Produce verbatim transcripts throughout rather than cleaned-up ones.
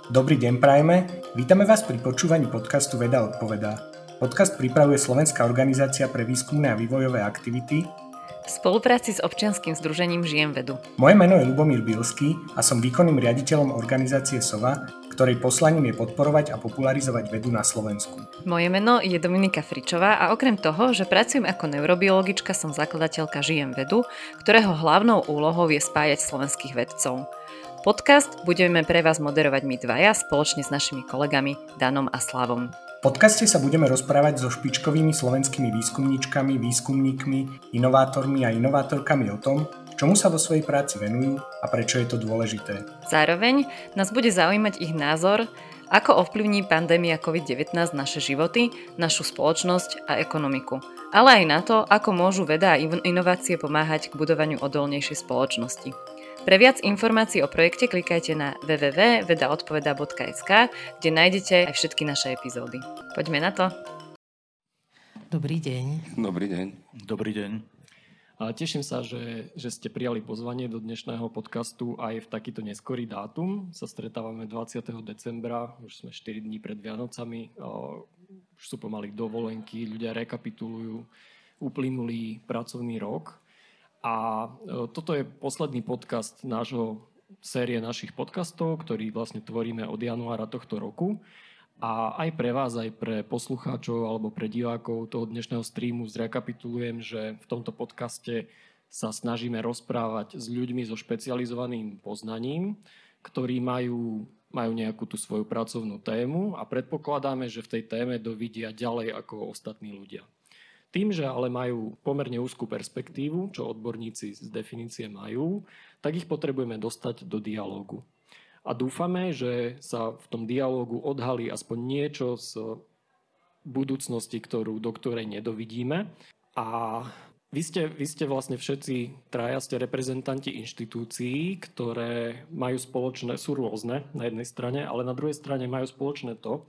Dobrý deň prajeme, vítame vás pri počúvaní podcastu Veda odpovedá. Podcast pripravuje Slovenská organizácia pre výskumné a vývojové aktivity v spolupráci s občianskym združením Žijem vedu. Moje meno je Ľubomír Bilský a som výkonným riaditeľom organizácie SOVA, ktorej poslaním je podporovať a popularizovať vedu na Slovensku. Moje meno je Dominika Fričová a okrem toho, že pracujem ako neurobiologička, som zakladateľka Žijem vedu, ktorého hlavnou úlohou je spájať slovenských vedcov. Podcast budeme pre vás moderovať my dvaja spoločne s našimi kolegami Danom a Slavom. V podcaste sa budeme rozprávať so špičkovými slovenskými výskumníčkami, výskumníkmi, inovátormi a inovátorkami o tom, čomu sa vo svojej práci venujú a prečo je to dôležité. Zároveň nás bude zaujímať ich názor, ako ovplyvní pandémia covid devätnásť naše životy, našu spoločnosť a ekonomiku. Ale aj na to, ako môžu veda a inovácie pomáhať k budovaniu odolnejšej spoločnosti. Pre viac informácií o projekte klikajte na w w w bodka veda odpoveda bodka es ka, kde nájdete aj všetky naše epizódy. Poďme na to. Dobrý deň. Dobrý deň. Dobrý deň. A teším sa, že, že ste prijali pozvanie do dnešného podcastu aj v takýto neskorý dátum. Sa stretávame dvadsiateho decembra, už sme štyri dní pred Vianocami, už sú pomaly dovolenky, ľudia rekapitulujú uplynulý pracovný rok. A toto je posledný podcast nášho série našich podcastov, ktorý vlastne tvoríme od januára tohto roku. A aj pre vás, aj pre poslucháčov alebo pre divákov toho dnešného streamu zrekapitulujem, že v tomto podcaste sa snažíme rozprávať s ľuďmi so špecializovaným poznaním, ktorí majú, majú nejakú tú svoju pracovnú tému a predpokladáme, že v tej téme dovidia ďalej ako ostatní ľudia. Tým, že ale majú pomerne úzkú perspektívu, čo odborníci z definície majú, tak ich potrebujeme dostať do dialógu. A dúfame, že sa v tom dialógu odhalí aspoň niečo z budúcnosti, ktorú, do ktorej nedovidíme. A vy ste, vy ste vlastne všetci traja ste reprezentanti inštitúcií, ktoré majú spoločné, sú rôzne na jednej strane, ale na druhej strane majú spoločné to,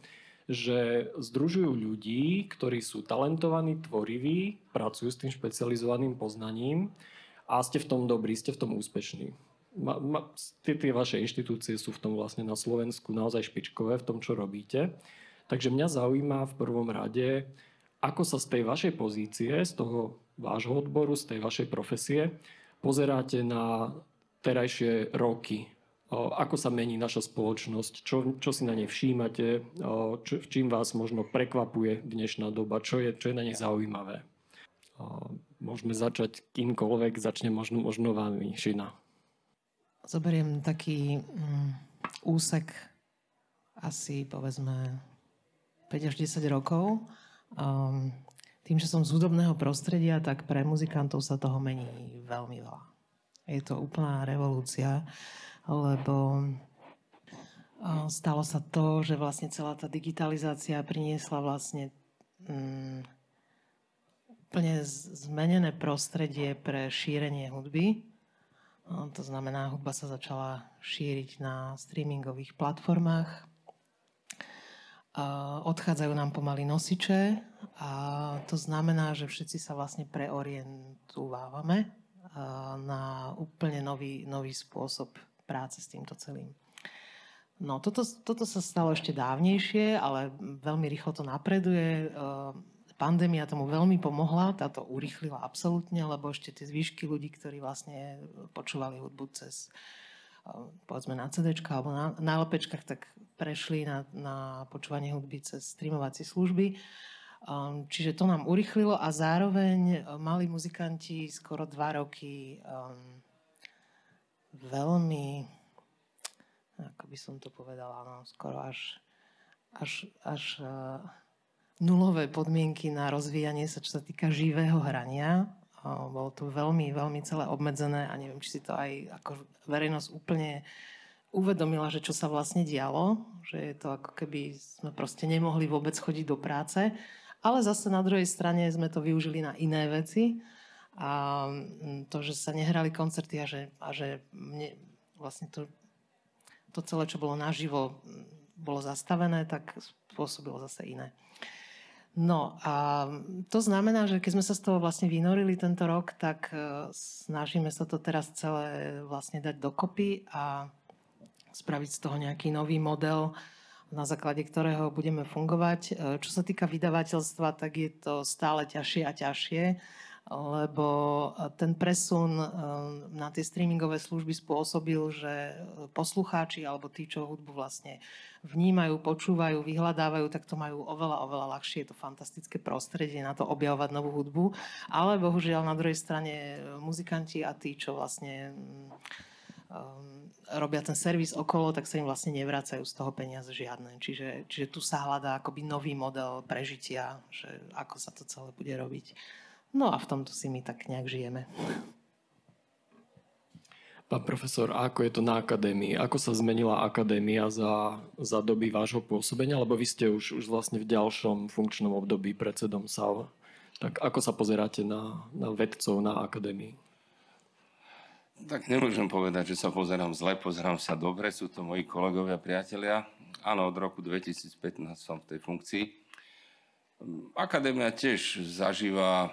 že združujú ľudí, ktorí sú talentovaní, tvoriví, pracujú s tým špecializovaným poznaním a ste v tom dobrí, ste v tom úspešní. Ma, ma, tie, tie vaše inštitúcie sú v tom vlastne na Slovensku naozaj špičkové v tom, čo robíte. Takže mňa zaujíma v prvom rade, ako sa z tej vašej pozície, z toho vášho odboru, z tej vašej profesie pozeráte na terajšie roky. Ako sa mení naša spoločnosť, čo, čo si na nej všímate, čo, čím vás možno prekvapuje dnešná doba, čo je, čo je na nej zaujímavé. Môžeme začať kýmkoľvek, začne možno, možno vami, Šina. Zoberiem taký um, úsek asi povedzme päť až desať rokov. Um, tým, že som z hudobného prostredia, tak pre muzikantov sa toho mení veľmi veľa. Je to úplná revolúcia, lebo stalo sa to, že vlastne celá tá digitalizácia priniesla vlastne um, úplne zmenené prostredie pre šírenie hudby. No, to znamená, hudba sa začala šíriť na streamingových platformách. Uh, odchádzajú nám pomaly nosiče a to znamená, že všetci sa vlastne preorientúvame uh, na úplne nový, nový spôsob práce s týmto celým. No, toto, toto sa stalo ešte dávnejšie, ale veľmi rýchlo to napreduje. Pandémia tomu veľmi pomohla, táto urýchlila absolútne, lebo ešte tie zvyšky ľudí, ktorí vlastne počúvali hudbu cez, povedzme, na cé déčka alebo na, na el péčkach, tak prešli na, na počúvanie hudby cez streamovacie služby. Čiže to nám urýchlilo a zároveň mali muzikanti skoro dva roky um, veľmi, ako by som to povedala, no, skoro až, až, až uh, nulové podmienky na rozvíjanie sa, čo sa týka živého hrania. Uh, bolo to veľmi, veľmi celé obmedzené a neviem, či si to aj ako verejnosť úplne uvedomila, že čo sa vlastne dialo, že je to ako keby sme proste nemohli vôbec chodiť do práce, ale zase na druhej strane sme to využili na iné veci. A to, že sa nehrali koncerty a že, a že mne vlastne to, to celé, čo bolo naživo, bolo zastavené, tak spôsobilo zase iné. No a to znamená, že keď sme sa z toho vlastne vynorili tento rok, tak snažíme sa to teraz celé vlastne dať dokopy a spraviť z toho nejaký nový model, na základe ktorého budeme fungovať. Čo sa týka vydavateľstva, tak je to stále ťažšie a ťažšie, lebo ten presun na tie streamingové služby spôsobil, že poslucháči alebo tí, čo hudbu vlastne vnímajú, počúvajú, vyhľadávajú, tak to majú oveľa, oveľa ľahšie. Je to fantastické prostredie na to objavovať novú hudbu, ale bohužiaľ na druhej strane muzikanti a tí, čo vlastne um, robia ten servis okolo, tak sa im vlastne nevracajú z toho peniaze žiadne. Čiže, čiže tu sa hľadá akoby nový model prežitia, že ako sa to celé bude robiť. No a v tomto si my tak nejak žijeme. Pán profesor, a ako je to na akadémii? Ako sa zmenila akadémia za, za doby vášho pôsobenia? Lebo vy ste už, už vlastne v ďalšom funkčnom období predsedom es á vé. Tak ako sa pozeráte na, na vedcov na akadémii? Tak nemôžem povedať, že sa pozerám zle, pozerám sa dobre. Sú to moji kolegovia, priatelia. Áno, od roku dvetisícpätnásť som v tej funkcii. Akadémia tiež zažíva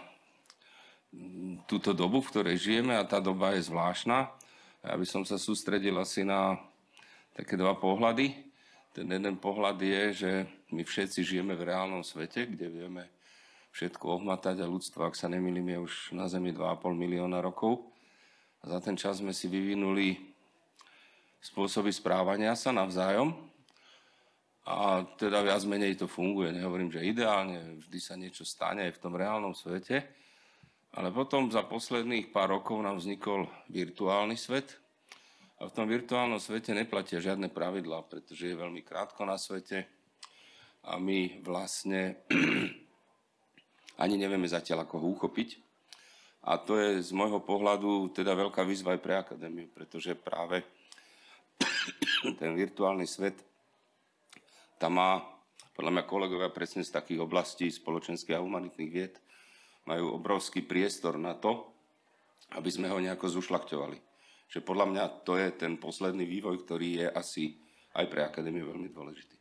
túto dobu, v ktorej žijeme, a tá doba je zvláštna. Ja by som sa sústredil asi na také dva pohľady. Ten jeden pohľad je, že my všetci žijeme v reálnom svete, kde vieme všetko ohmatať a ľudstvo, ak sa nemýlim, je už na Zemi dva a pol milióna rokov. A za ten čas sme si vyvinuli spôsoby správania sa navzájom a teda viac menej to funguje. Nehovorím, že ideálne, vždy sa niečo stane aj v tom reálnom svete. Ale potom za posledných pár rokov nám vznikol virtuálny svet a v tom virtuálnom svete neplatia žiadne pravidlá, pretože je veľmi krátko na svete a my vlastne ani nevieme zatiaľ, ako ho uchopiť. A to je z môjho pohľadu teda veľká výzva aj pre akadémiu, pretože práve ten virtuálny svet tam má, podľa mňa kolegovia presne z takých oblastí spoločenských a humanitných vied, majú obrovský priestor na to, aby sme ho nejako zušľachťovali. Že podľa mňa to je ten posledný vývoj, ktorý je asi aj pre akadémiu veľmi dôležitý.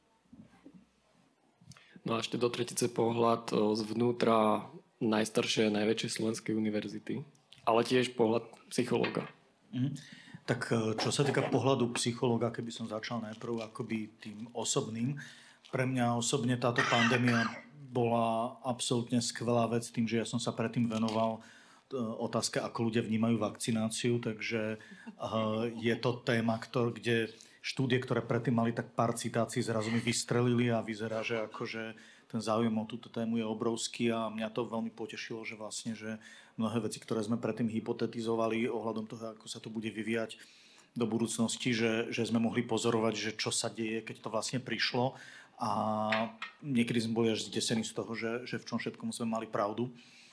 No a ešte do tretice pohľad zvnútra najstaršej a najväčšej slovenskej univerzity, ale tiež pohľad psychológa. Mm. Tak čo sa týka pohľadu psychológa, keby som začal najprv akoby tým osobným, pre mňa osobne táto pandémia bola absolútne skvelá vec tým, že ja som sa predtým venoval otázke, ako ľudia vnímajú vakcináciu, takže je to téma, ktor- kde štúdie, ktoré predtým mali tak pár citácií, zrazu mi vystrelili a vyzerá, že akože ten záujem o túto tému je obrovský a mňa to veľmi potešilo, že vlastne, že mnohé veci, ktoré sme predtým hypotetizovali ohľadom toho, ako sa to bude vyvíjať do budúcnosti, že, že sme mohli pozorovať, že čo sa deje, keď to vlastne prišlo. A niekedy sme boli až zdesení z toho, že, že v čom všetkom sme mali pravdu.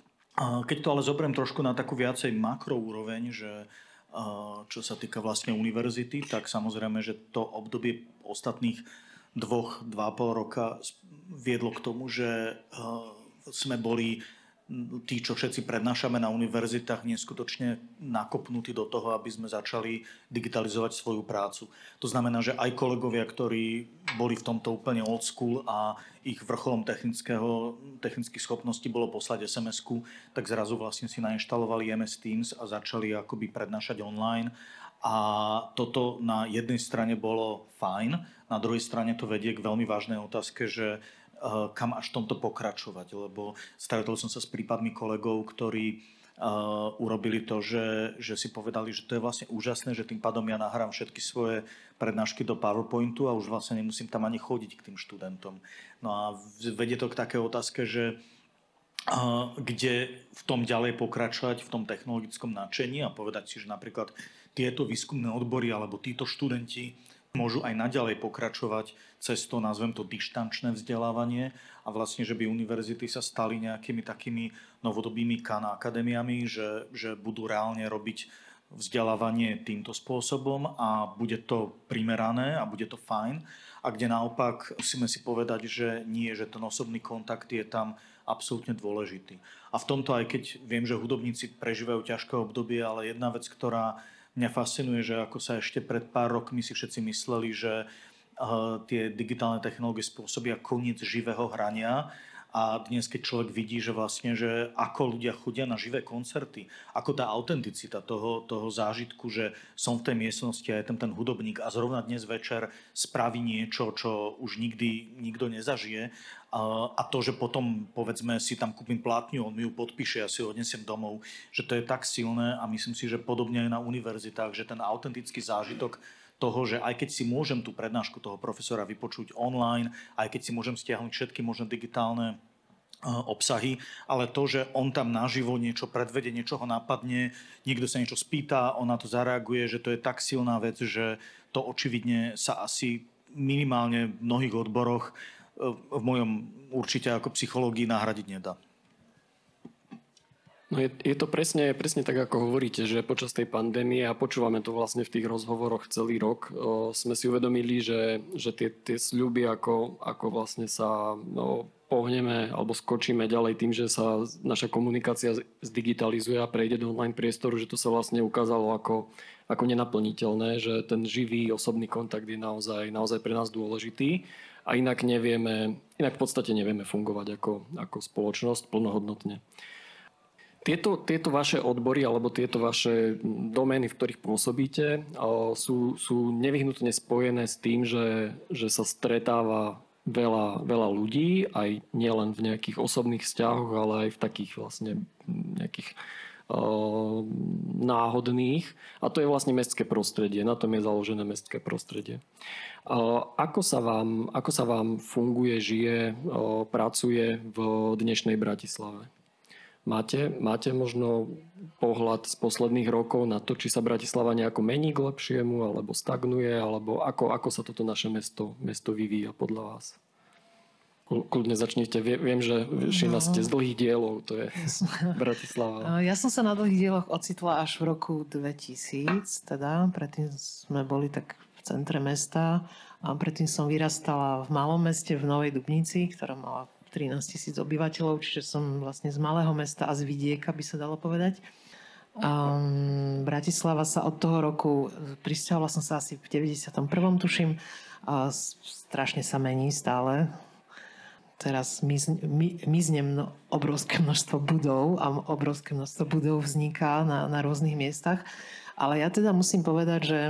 A keď to ale zoberiem trošku na takú viacej makroúroveň, že čo sa týka vlastne univerzity, tak samozrejme, že to obdobie ostatných dvoch, dva a pol roka viedlo k tomu, že sme boli tí, čo všetci prednášame na univerzitách, neskutočne nakopnutí do toho, aby sme začali digitalizovať svoju prácu. To znamená, že aj kolegovia, ktorí boli v tomto úplne old school a ich vrcholom technického, technických schopností bolo poslať es em esku, tak zrazu vlastne si nainštalovali em es Teams a začali akoby prednášať online. A toto na jednej strane bolo fajn, na druhej strane to vedie k veľmi vážnej otázke, že kam až v tomto pokračovať, lebo stretol som sa s prípadmi kolegov, ktorí uh, urobili to, že, že si povedali, že to je vlastne úžasné, že tým pádom ja nahrám všetky svoje prednášky do PowerPointu a už vlastne nemusím tam ani chodiť k tým študentom. No a vedie to k také otázke, že uh, kde v tom ďalej pokračovať, v tom technologickom nadšení a povedať si, že napríklad tieto výskumné odbory alebo títo študenti môžu aj naďalej pokračovať cez to, nazvem to, dištančné vzdelávanie a vlastne, že by univerzity sa stali nejakými takými novodobými kan akadémiami, že, že budú reálne robiť vzdelávanie týmto spôsobom a bude to primerané a bude to fajn. A kde naopak musíme si povedať, že nie, že ten osobný kontakt je tam absolútne dôležitý. A v tomto, aj keď viem, že hudobníci prežívajú ťažké obdobie, ale jedna vec, ktorá mňa fascinuje, že ako sa ešte pred pár rokmi si všetci mysleli, že uh, tie digitálne technológie spôsobia koniec živého hrania A dnes, keď človek vidí, že vlastne, že ako ľudia chodia na živé koncerty, ako tá autenticita toho, toho zážitku, že som v tej miestnosti a je tam ten hudobník a zrovna dnes večer spraví niečo, čo už nikdy nikto nezažije. A to, že potom, povedzme, si tam kúpim plátňu, on mi ju podpíše, ja si ho odnesiem domov, že to je tak silné a myslím si, že podobne aj na univerzitách, že ten autentický zážitok toho, že aj keď si môžem tú prednášku toho profesora vypočuť online, aj keď si môžem stiahnuť všetky možné digitálne obsahy, ale to, že on tam naživo niečo predvede, niečo ho napadne, niekto sa niečo spýta, on na to zareaguje, že to je tak silná vec, že to očividne sa asi minimálne v mnohých odboroch v mojom určite ako psychológii nahradiť nedá. No je, je to presne, presne tak, ako hovoríte, že počas tej pandémie, a počúvame to vlastne v tých rozhovoroch celý rok, o, sme si uvedomili, že, že tie, tie sľuby, ako, ako vlastne sa no, pohneme alebo skočíme ďalej tým, že sa naša komunikácia zdigitalizuje a prejde do online priestoru, že to sa vlastne ukázalo ako, ako nenaplniteľné, že ten živý osobný kontakt je naozaj, naozaj pre nás dôležitý a inak nevieme, inak v podstate nevieme fungovať ako, ako spoločnosť plnohodnotne. Tieto, tieto vaše odbory alebo tieto vaše domény, v ktorých pôsobíte, sú, sú nevyhnutne spojené s tým, že, že sa stretáva veľa, veľa ľudí, aj nielen v nejakých osobných vzťahoch, ale aj v takých vlastne nejakých uh, náhodných. A to je vlastne mestské prostredie. Na tom je založené mestské prostredie. Uh, ako sa vám, ako sa vám funguje, žije, uh, pracuje v dnešnej Bratislave? Máte, máte možno pohľad z posledných rokov na to, či sa Bratislava nejako mení k lepšiemu, alebo stagnuje, alebo ako, ako sa toto naše mesto, mesto vyvíja podľa vás? Kľudne začnite. Viem, že Šina no. ste z dlhých dielov, to je Bratislava. Ja som sa na dlhých dieloch ocitla až v roku dvetisíc, teda predtým sme boli tak v centre mesta a predtým som vyrastala v malom meste v Novej Dubnici, ktorá mala trinásť tisíc obyvateľov, čiže som vlastne z malého mesta a z vidieka, by sa dalo povedať. Um, Bratislava sa od toho roku, prisťahovala som sa asi v deväťdesiatom prvom tuším, a strašne sa mení stále. Teraz mizne, mizne mno, obrovské množstvo budov a obrovské množstvo budov vzniká na, na rôznych miestach. Ale ja teda musím povedať, že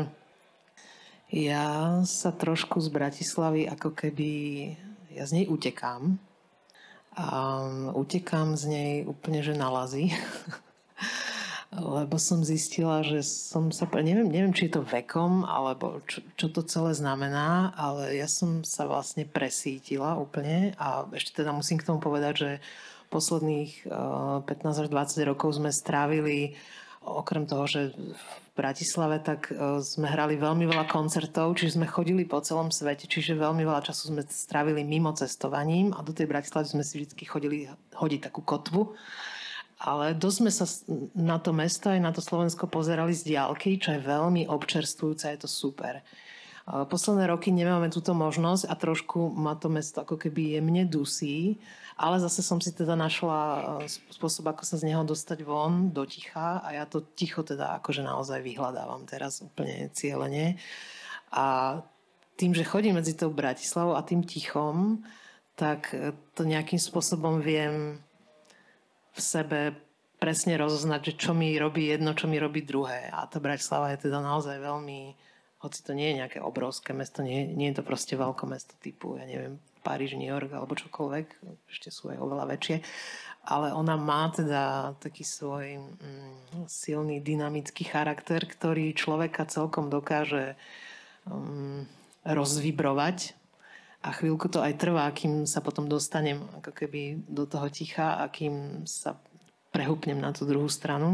ja sa trošku z Bratislavy ako keby, ja z nej utekám. A utekám z nej úplne, že na lazy. Lebo som zistila, že som sa... Neviem, neviem či je to vekom, alebo čo, čo to celé znamená, ale ja som sa vlastne presítila úplne a ešte teda musím k tomu povedať, že posledných pätnásť až dvadsať rokov sme strávili, okrem toho, že v Bratislave, tak sme hrali veľmi veľa koncertov, čiže sme chodili po celom svete, čiže veľmi veľa času sme strávili mimo cestovaním a do tej Bratislavy sme si vždy chodili hodiť takú kotvu. Ale dosť sme sa na to mesto aj na to Slovensko pozerali z diaľky, čo je veľmi občerstvujúce, je to super. Posledné roky nemáme túto možnosť a trošku ma to mesto ako keby jemne dusí, ale zase som si teda našla spôsob, ako sa z neho dostať von do ticha a ja to ticho teda akože naozaj vyhľadávam teraz úplne cieľene. A tým, že chodím medzi tou Bratislavou a tým tichom, tak to nejakým spôsobom viem v sebe presne rozoznať, že čo mi robí jedno, čo mi robí druhé. A tá Bratislava je teda naozaj veľmi, hoci to nie je nejaké obrovské mesto, nie, nie je to proste veľkomesto typu, ja neviem, Paríž, New York alebo čokoľvek, ešte sú aj oveľa väčšie, ale ona má teda taký svoj mm, silný, dynamický charakter, ktorý človeka celkom dokáže um, rozvibrovať a chvíľku to aj trvá, kým sa potom dostanem ako keby do toho ticha a kým sa prehúpnem na tú druhú stranu.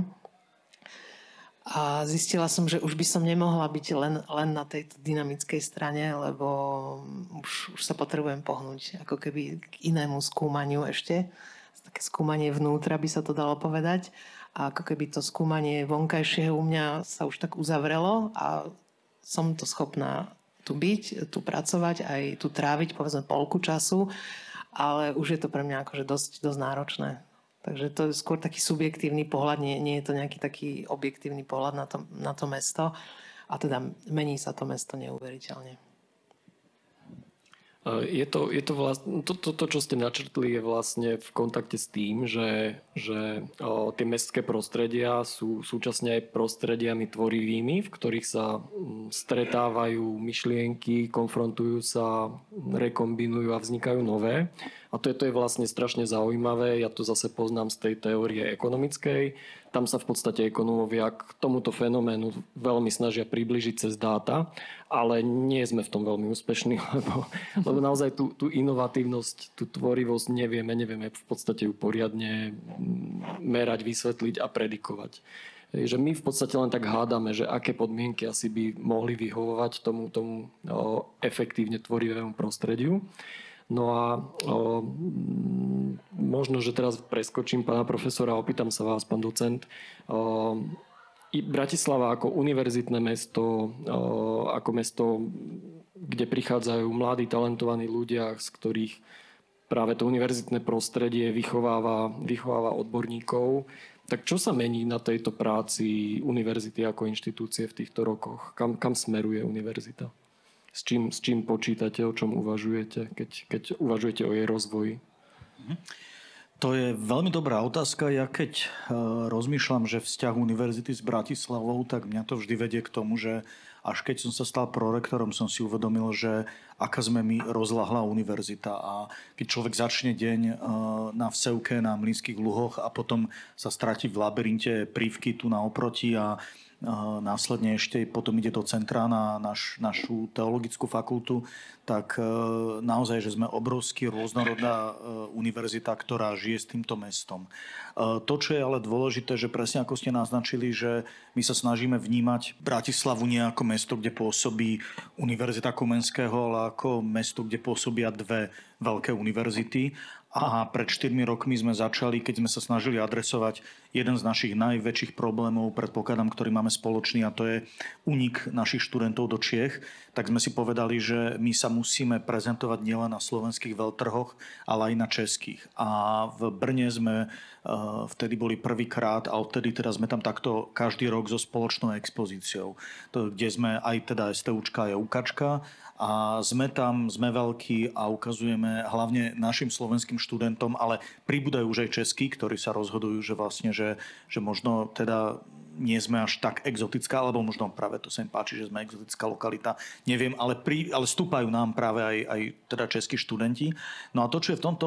A zistila som, že už by som nemohla byť len, len na tejto dynamickej strane, lebo už, už sa potrebujem pohnúť ako keby k inému skúmaniu ešte. Také skúmanie vnútra by sa to dalo povedať. A ako keby to skúmanie vonkajšieho u mňa sa už tak uzavrelo a som to schopná tu byť, tu pracovať, aj tu tráviť povedzme polku času, ale už je to pre mňa akože dosť, dosť náročné. Takže to je skôr taký subjektívny pohľad, nie, nie je to nejaký taký objektívny pohľad na to, na to mesto. A teda mení sa to mesto neuveriteľne. A Je to, je to vlastne, to, to, to, čo ste načrtli, je vlastne v kontakte s tým, že, že o, tie mestské prostredia sú súčasne aj prostrediami tvorivými, v ktorých sa m, stretávajú myšlienky, konfrontujú sa, rekombinujú a vznikajú nové. A to je, to je vlastne strašne zaujímavé. Ja to zase poznám z tej teórie ekonomickej. Tam sa v podstate ekonómovia k tomuto fenoménu veľmi snažia približiť cez dáta, ale nie sme v tom veľmi úspešní, lebo, lebo naozaj tú, tú inovatívnosť, tú tvorivosť nevieme, nevieme v podstate ju poriadne merať, vysvetliť a predikovať. Že my v podstate len tak hádame, že aké podmienky asi by mohli vyhovovať tomu, tomu o, efektívne tvorivému prostrediu. No a o, možno, že teraz preskočím pána profesora a opýtam sa vás, pán docent. O, i Bratislava ako univerzitné mesto, o, ako mesto, kde prichádzajú mladí, talentovaní ľudia, z ktorých práve to univerzitné prostredie vychováva, vychováva odborníkov. Tak čo sa mení na tejto práci univerzity ako inštitúcie v týchto rokoch? Kam, kam smeruje univerzita? S čím, s čím počítate, o čom uvažujete, keď, keď uvažujete o jej rozvoji? To je veľmi dobrá otázka. Ja keď rozmýšľam, že vzťah univerzity s Bratislavou, tak mňa to vždy vedie k tomu, že až keď som sa stal prorektorom, som si uvedomil, že aká sme my rozľahlá univerzita. A keď človek začne deň na Vsevke, na Mlynských luhoch a potom sa stratí v labyrinte Prívky tu na oproti a následne ešte potom ide do centra na naš, našu teologickú fakultu, tak naozaj, že sme obrovský rôznorodná univerzita, ktorá žije s týmto mestom. To, čo je ale dôležité, že presne ako ste naznačili, že my sa snažíme vnímať Bratislavu nie ako mesto, kde pôsobí Univerzita Komenského, ale ako mesto, kde pôsobia dve veľké univerzity. A pred štyrmi rokmi sme začali, keď sme sa snažili adresovať jeden z našich najväčších problémov, predpokladám, ktorý máme spoločný, a to je únik našich študentov do Čiech, tak sme si povedali, že my sa musíme prezentovať nielen na slovenských veľtrhoch, ale aj na českých. A v Brne sme vtedy boli prvýkrát a odtedy teda sme tam takto každý rok so spoločnou expozíciou, kde sme aj teda STUčka aj UKačka. A sme tam, sme veľkí a ukazujeme hlavne našim slovenským študentom, ale pribúdajú už aj českí, ktorí sa rozhodujú, že vlastne, že, že možno teda nie sme až tak exotická, alebo možno práve to sa im páči, že sme exotická lokalita, neviem, ale, pri, ale stúpajú nám práve aj, aj teda českí študenti. No a to, čo je v tomto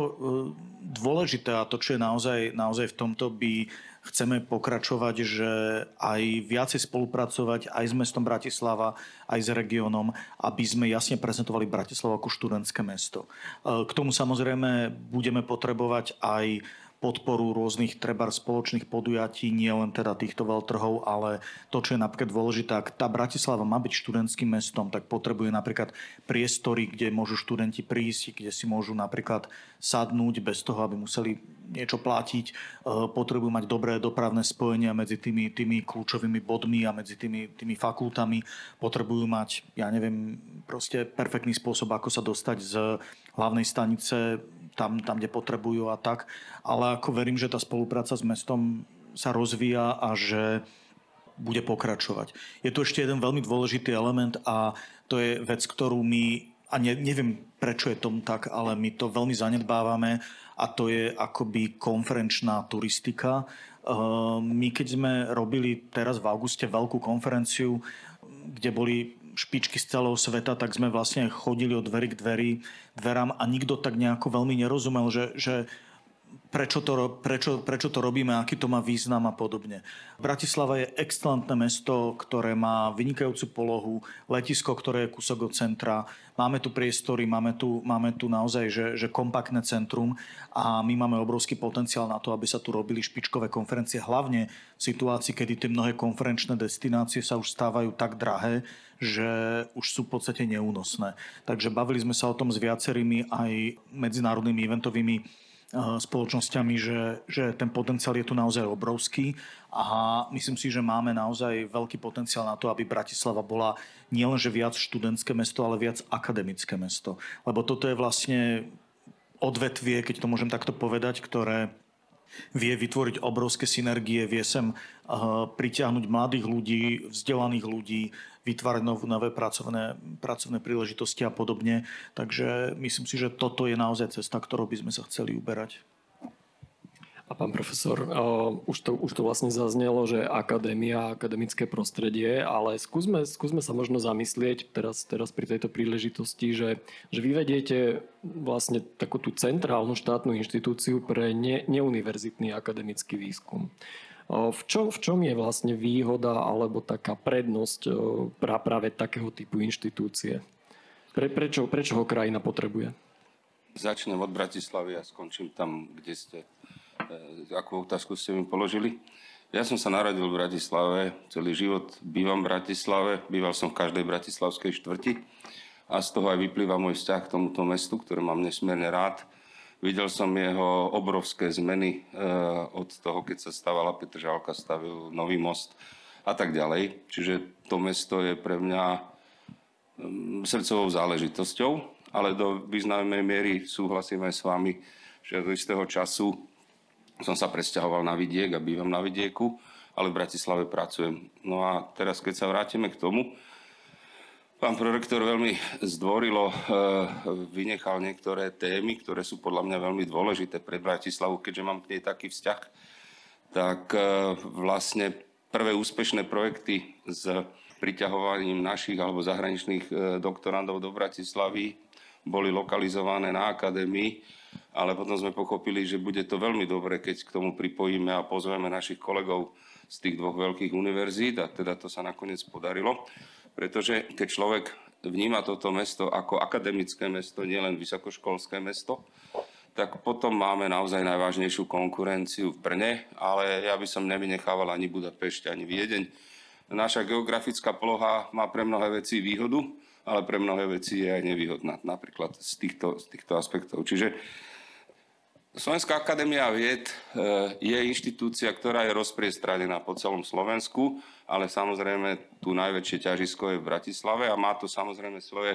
dôležité a to, čo je naozaj, naozaj v tomto by chceme pokračovať, že aj viacej spolupracovať aj s mestom Bratislava, aj s regiónom, aby sme jasne prezentovali Bratislavu ako študentské mesto. K tomu samozrejme budeme potrebovať aj podporu rôznych treba spoločných podujatí, nie len teda týchto veľtrhov, ale to, čo je napríklad dôležité, ak tá Bratislava má byť študentským mestom, tak potrebuje napríklad priestory, kde môžu študenti prísť, kde si môžu napríklad sadnúť bez toho, aby museli niečo platiť. Potrebujú mať dobré dopravné spojenia medzi tými, tými kľúčovými bodmi a medzi tými, tými fakultami. Potrebujú mať, ja neviem, proste perfektný spôsob, ako sa dostať z hlavnej stanice tam, tam, kde potrebujú a tak. Ale ako verím, že tá spolupráca s mestom sa rozvíja a že bude pokračovať. Je tu ešte jeden veľmi dôležitý element a to je vec, ktorú my, a ne, neviem prečo je tomu tak, ale my to veľmi zanedbávame a to je akoby konferenčná turistika. My keď sme robili teraz v auguste veľkú konferenciu, kde boli špičky z celého sveta, tak sme vlastne chodili od dverí k dverí, dverám a nikto tak nejako veľmi nerozumel, že, že prečo, to, prečo, prečo to robíme, aký to má význam a podobne. Bratislava je excelentné mesto, ktoré má vynikajúcu polohu, letisko, ktoré je kúsok od centra, máme tu priestory, máme tu, máme tu naozaj že, že kompaktné centrum a my máme obrovský potenciál na to, aby sa tu robili špičkové konferencie, hlavne v situácii, kedy tie mnohé konferenčné destinácie sa už stávajú tak drahé, že už sú v podstate neúnosné. Takže bavili sme sa o tom s viacerými aj medzinárodnými eventovými spoločnosťami, že, že ten potenciál je tu naozaj obrovský a myslím si, že máme naozaj veľký potenciál na to, aby Bratislava bola nielenže viac študentské mesto, ale viac akademické mesto. Lebo toto je vlastne odvetvie, keď to môžem takto povedať, ktoré vie vytvoriť obrovské synergie, vie sem uh, pritiahnuť mladých ľudí, vzdelaných ľudí, vytvárať nové, nové pracovné, pracovné príležitosti a podobne. Takže myslím si, že toto je naozaj cesta, ktorou by sme sa chceli uberať. A pán profesor, uh, už, to, už to vlastne zaznelo, že akadémia, akademické prostredie, ale skúsme, skúsme sa možno zamyslieť teraz, teraz pri tejto príležitosti, že, že vy vediete vlastne takú tú centrálnu štátnu inštitúciu pre ne, neuniverzitný akademický výskum. Uh, v, čo, v čom je vlastne výhoda alebo taká prednosť uh, pra, práve takého typu inštitúcie? Pre, prečo, prečo ho krajina potrebuje? Začnem od Bratislavy a skončím tam, kde ste. Akú otázku ste mi položili. Ja som sa narodil v Bratislave, celý život bývam v Bratislave, býval som v každej bratislavskej štvrti a z toho aj vyplýva môj vzťah k tomuto mestu, ktoré mám nesmierne rád. Videl som jeho obrovské zmeny od toho, keď sa stavala Petržalka, stavil nový most a tak ďalej. Čiže to mesto je pre mňa srdcovou záležitosťou, ale do významnej miery súhlasím aj s vami, že do istého času som sa presťahoval na vidiek a bývam na vidieku, ale v Bratislave pracujem. No a teraz, keď sa vrátime k tomu, pán prorektor veľmi zdvorilo e, vynechal niektoré témy, ktoré sú podľa mňa veľmi dôležité pre Bratislavu, keďže mám k nej taký vzťah, tak e, vlastne prvé úspešné projekty s priťahovaním našich alebo zahraničných e, doktorandov do Bratislavy boli lokalizované na akadémii, ale potom sme pochopili, že bude to veľmi dobre, keď k tomu pripojíme a pozveme našich kolegov z tých dvoch veľkých univerzít a teda to sa nakoniec podarilo, pretože keď človek vníma toto mesto ako akademické mesto, nielen vysokoškolské mesto, tak potom máme naozaj najvážnejšiu konkurenciu v Brne, ale ja by som nevynechával ani Budapešť, ani Viedeň. Naša geografická poloha má pre mnohé veci výhodu, ale pre mnohé veci je aj nevýhodná, napríklad z týchto, z týchto aspektov. Čiže Slovenská akadémia vied je inštitúcia, ktorá je rozpriestranená po celom Slovensku, ale samozrejme tu najväčšie ťažisko je v Bratislave a má to samozrejme svoje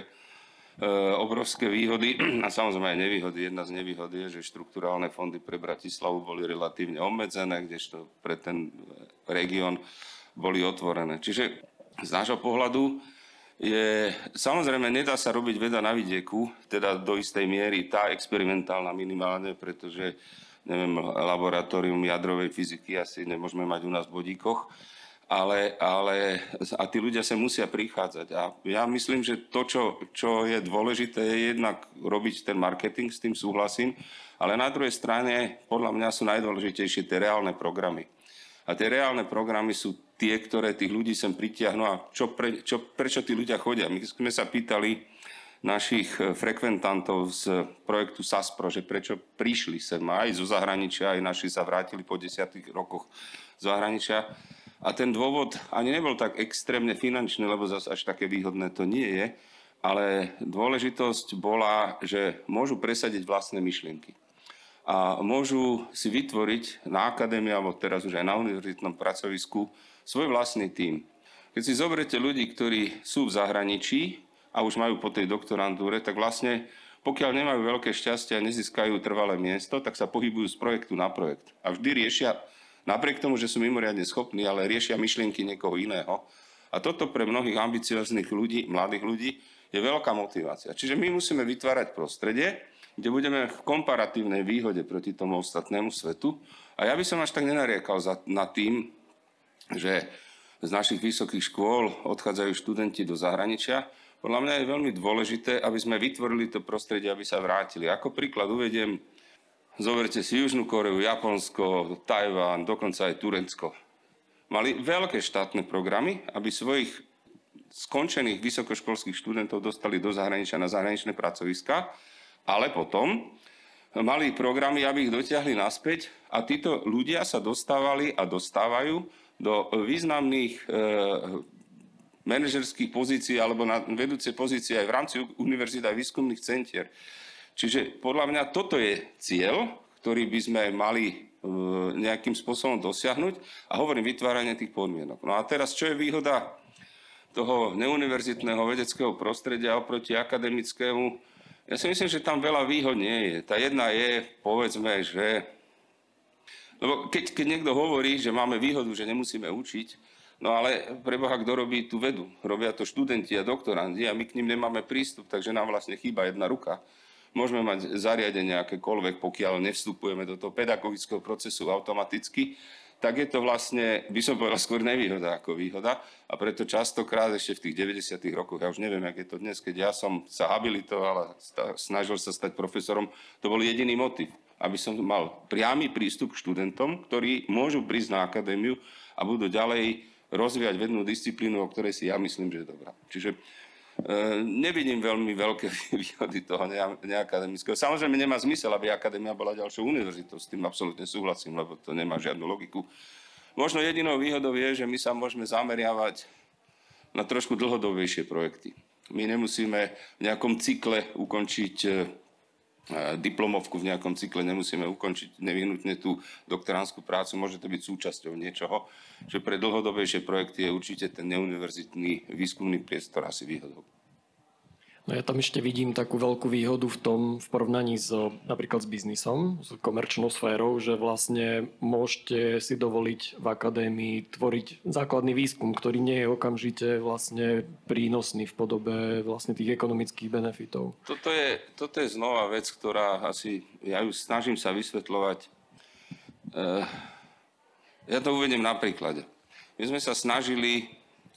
obrovské výhody a samozrejme aj nevýhody. Jedna z nevýhod je, že štrukturálne fondy pre Bratislavu boli relatívne obmedzené, kdežto pre ten región boli otvorené. Čiže z nášho pohľadu je, samozrejme, nedá sa robiť veda na vidieku, teda do istej miery, tá experimentálna minimálne, pretože, neviem, laboratórium jadrovej fyziky asi nemôžeme mať u nás v Bodíkoch, ale, ale a tí ľudia sa musia prichádzať. A ja myslím, že to, čo, čo je dôležité, je jednak robiť ten marketing, s tým súhlasím, ale na druhej strane, podľa mňa sú najdôležitejšie tie reálne programy. A tie reálne programy sú tie, ktoré tých ľudí sem pritiahnu. A čo pre, čo, prečo tí ľudia chodia? My sme sa pýtali našich frekventantov z projektu SASPRO, že prečo prišli sem aj zo zahraničia, aj naši sa vrátili po desiatich rokoch z zahraničia. A ten dôvod ani nebol tak extrémne finančný, lebo zase až také výhodné to nie je, ale dôležitosť bola, že môžu presadiť vlastné myšlienky. A môžu si vytvoriť na akadémii, alebo teraz už aj na univerzitnom pracovisku, svoj vlastný tím. Keď si zoberete ľudí, ktorí sú v zahraničí a už majú po tej doktorantúre, tak vlastne pokiaľ nemajú veľké šťastie a nezískajú trvalé miesto, tak sa pohybujú z projektu na projekt. A vždy riešia, napriek tomu, že sú mimoriadne schopní, ale riešia myšlienky niekoho iného. A toto pre mnohých ambicióznych ľudí, mladých ľudí, je veľká motivácia. Čiže my musíme vytvárať prostredie, kde budeme v komparatívnej výhode proti tomu ostatnému svetu. A ja by som až tak nenariekal za, na tým, že z našich vysokých škôl odchádzajú študenti do zahraničia. Podľa mňa je veľmi dôležité, aby sme vytvorili to prostredie, aby sa vrátili. Ako príklad uvediem, zoberte si Južnú Koreu, Japonsko, Tajván, dokonca aj Turecko. Mali veľké štátne programy, aby svojich skončených vysokoškolských študentov dostali do zahraničia na zahraničné pracoviská, ale potom mali programy, aby ich dotiahli naspäť a títo ľudia sa dostávali a dostávajú do významných e, manažerských pozícií alebo na vedúce pozície aj v rámci univerzít a výskumných centier. Čiže podľa mňa toto je cieľ, ktorý by sme mali e, nejakým spôsobom dosiahnuť a hovorím vytváranie tých podmienok. No a teraz, čo je výhoda toho neuniverzitného vedeckého prostredia oproti akademickému? Ja si myslím, že tam veľa výhod nie je. Tá jedna je, povedzme, že Lebo keď, keď niekto hovorí, že máme výhodu, že nemusíme učiť, no ale preboha, kto robí tú vedu? Robia to študenti a doktorandi a my k ním nemáme prístup, takže nám vlastne chýba jedna ruka. Môžeme mať zariadenie akékoľvek, pokiaľ nevstupujeme do toho pedagogického procesu automaticky, tak je to vlastne, by som povedal, skôr nevýhoda ako výhoda. A preto častokrát ešte v tých deväťdesiatych rokoch, ja už neviem, jak je to dnes, keď ja som sa habilitoval a snažil sa stať profesorom, to bol jediný motiv, aby som mal priamy prístup k študentom, ktorí môžu prísť na akadémiu a budú ďalej rozvíjať vednú disciplínu, o ktorej si ja myslím, že je dobrá. Čiže e, nevidím veľmi veľké výhody toho neakademického. Samozrejme nemá zmysel, aby akadémia bola ďalšou univerzitou. S tým absolútne súhlasím, lebo to nemá žiadnu logiku. Možno jedinou výhodou je, že my sa môžeme zameriavať na trošku dlhodobejšie projekty. My nemusíme v nejakom cykle ukončiť diplomovku, v nejakom cykle nemusíme ukončiť nevyhnutne tú doktorandskú prácu, môže to byť súčasťou niečoho, že pre dlhodobejšie projekty je určite ten neuniverzitný výskumný priestor asi výhodou. No ja tam ešte vidím takú veľkú výhodu v tom, v porovnaní s, napríklad s biznisom, s komerčnou sférou, že vlastne môžete si dovoliť v akadémii tvoriť základný výskum, ktorý nie je okamžite vlastne prínosný v podobe vlastne tých ekonomických benefitov. Toto je, toto je znova vec, ktorá asi, ja ju snažím sa vysvetľovať. Uh, ja to uvediem na príklade. My sme sa snažili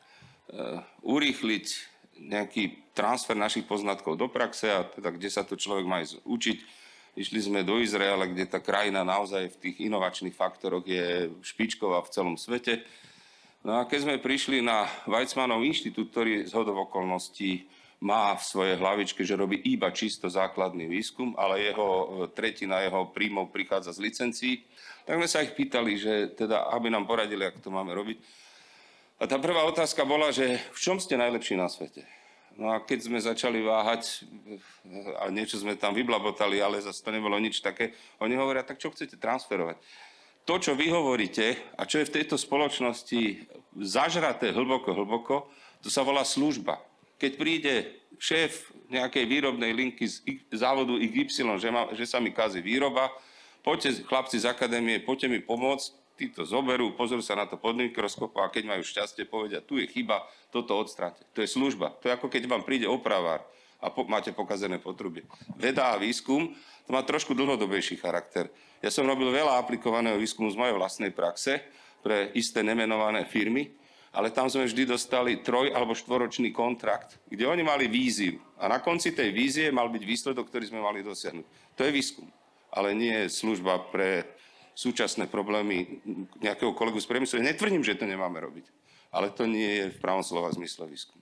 uh, urýchliť nejaký transfer našich poznatkov do praxe a teda kde sa to človek má učiť. Išli sme do Izraela, kde tá krajina naozaj v tých inovačných faktoroch je špičková v celom svete. No a keď sme prišli na Weizmannov inštitút, ktorý zhodou okolností má v svojej hlavičke, že robí iba čisto základný výskum, ale jeho tretina jeho príjmov prichádza z licencií, tak sme sa ich pýtali, že teda, aby nám poradili, ako to máme robiť. A tá prvá otázka bola, že v čom ste najlepší na svete? No a keď sme začali váhať a niečo sme tam vyblabotali, ale zase to nebolo nič také, oni hovoria, tak čo chcete transferovať? To, čo vy hovoríte a čo je v tejto spoločnosti zažraté hlboko, hlboko, to sa volá služba. Keď príde šéf nejakej výrobnej linky z závodu iks ypsilon, že, ma, že sa mi kazí výroba, poďte chlapci z akadémie, poďte mi pomôcť, tí to zoberú, pozrú sa na to pod mikroskopom a keď majú šťastie, povedia, tu je chyba, toto odstráňte. To je služba. To je ako keď vám príde opravár a po, máte pokazené potrubie. Veda a výskum, to má trošku dlhodobejší charakter. Ja som robil veľa aplikovaného výskumu z mojej vlastnej praxe pre isté nemenované firmy, ale tam sme vždy dostali troj- alebo štvoročný kontrakt, kde oni mali víziu. A na konci tej vízie mal byť výsledok, ktorý sme mali dosiahnuť. To je výskum, ale nie je služba pre súčasné problémy nejakého kolegu z priemyslu. Netvrdím, že to nemáme robiť, ale to nie je v pravom slova zmysle výskum.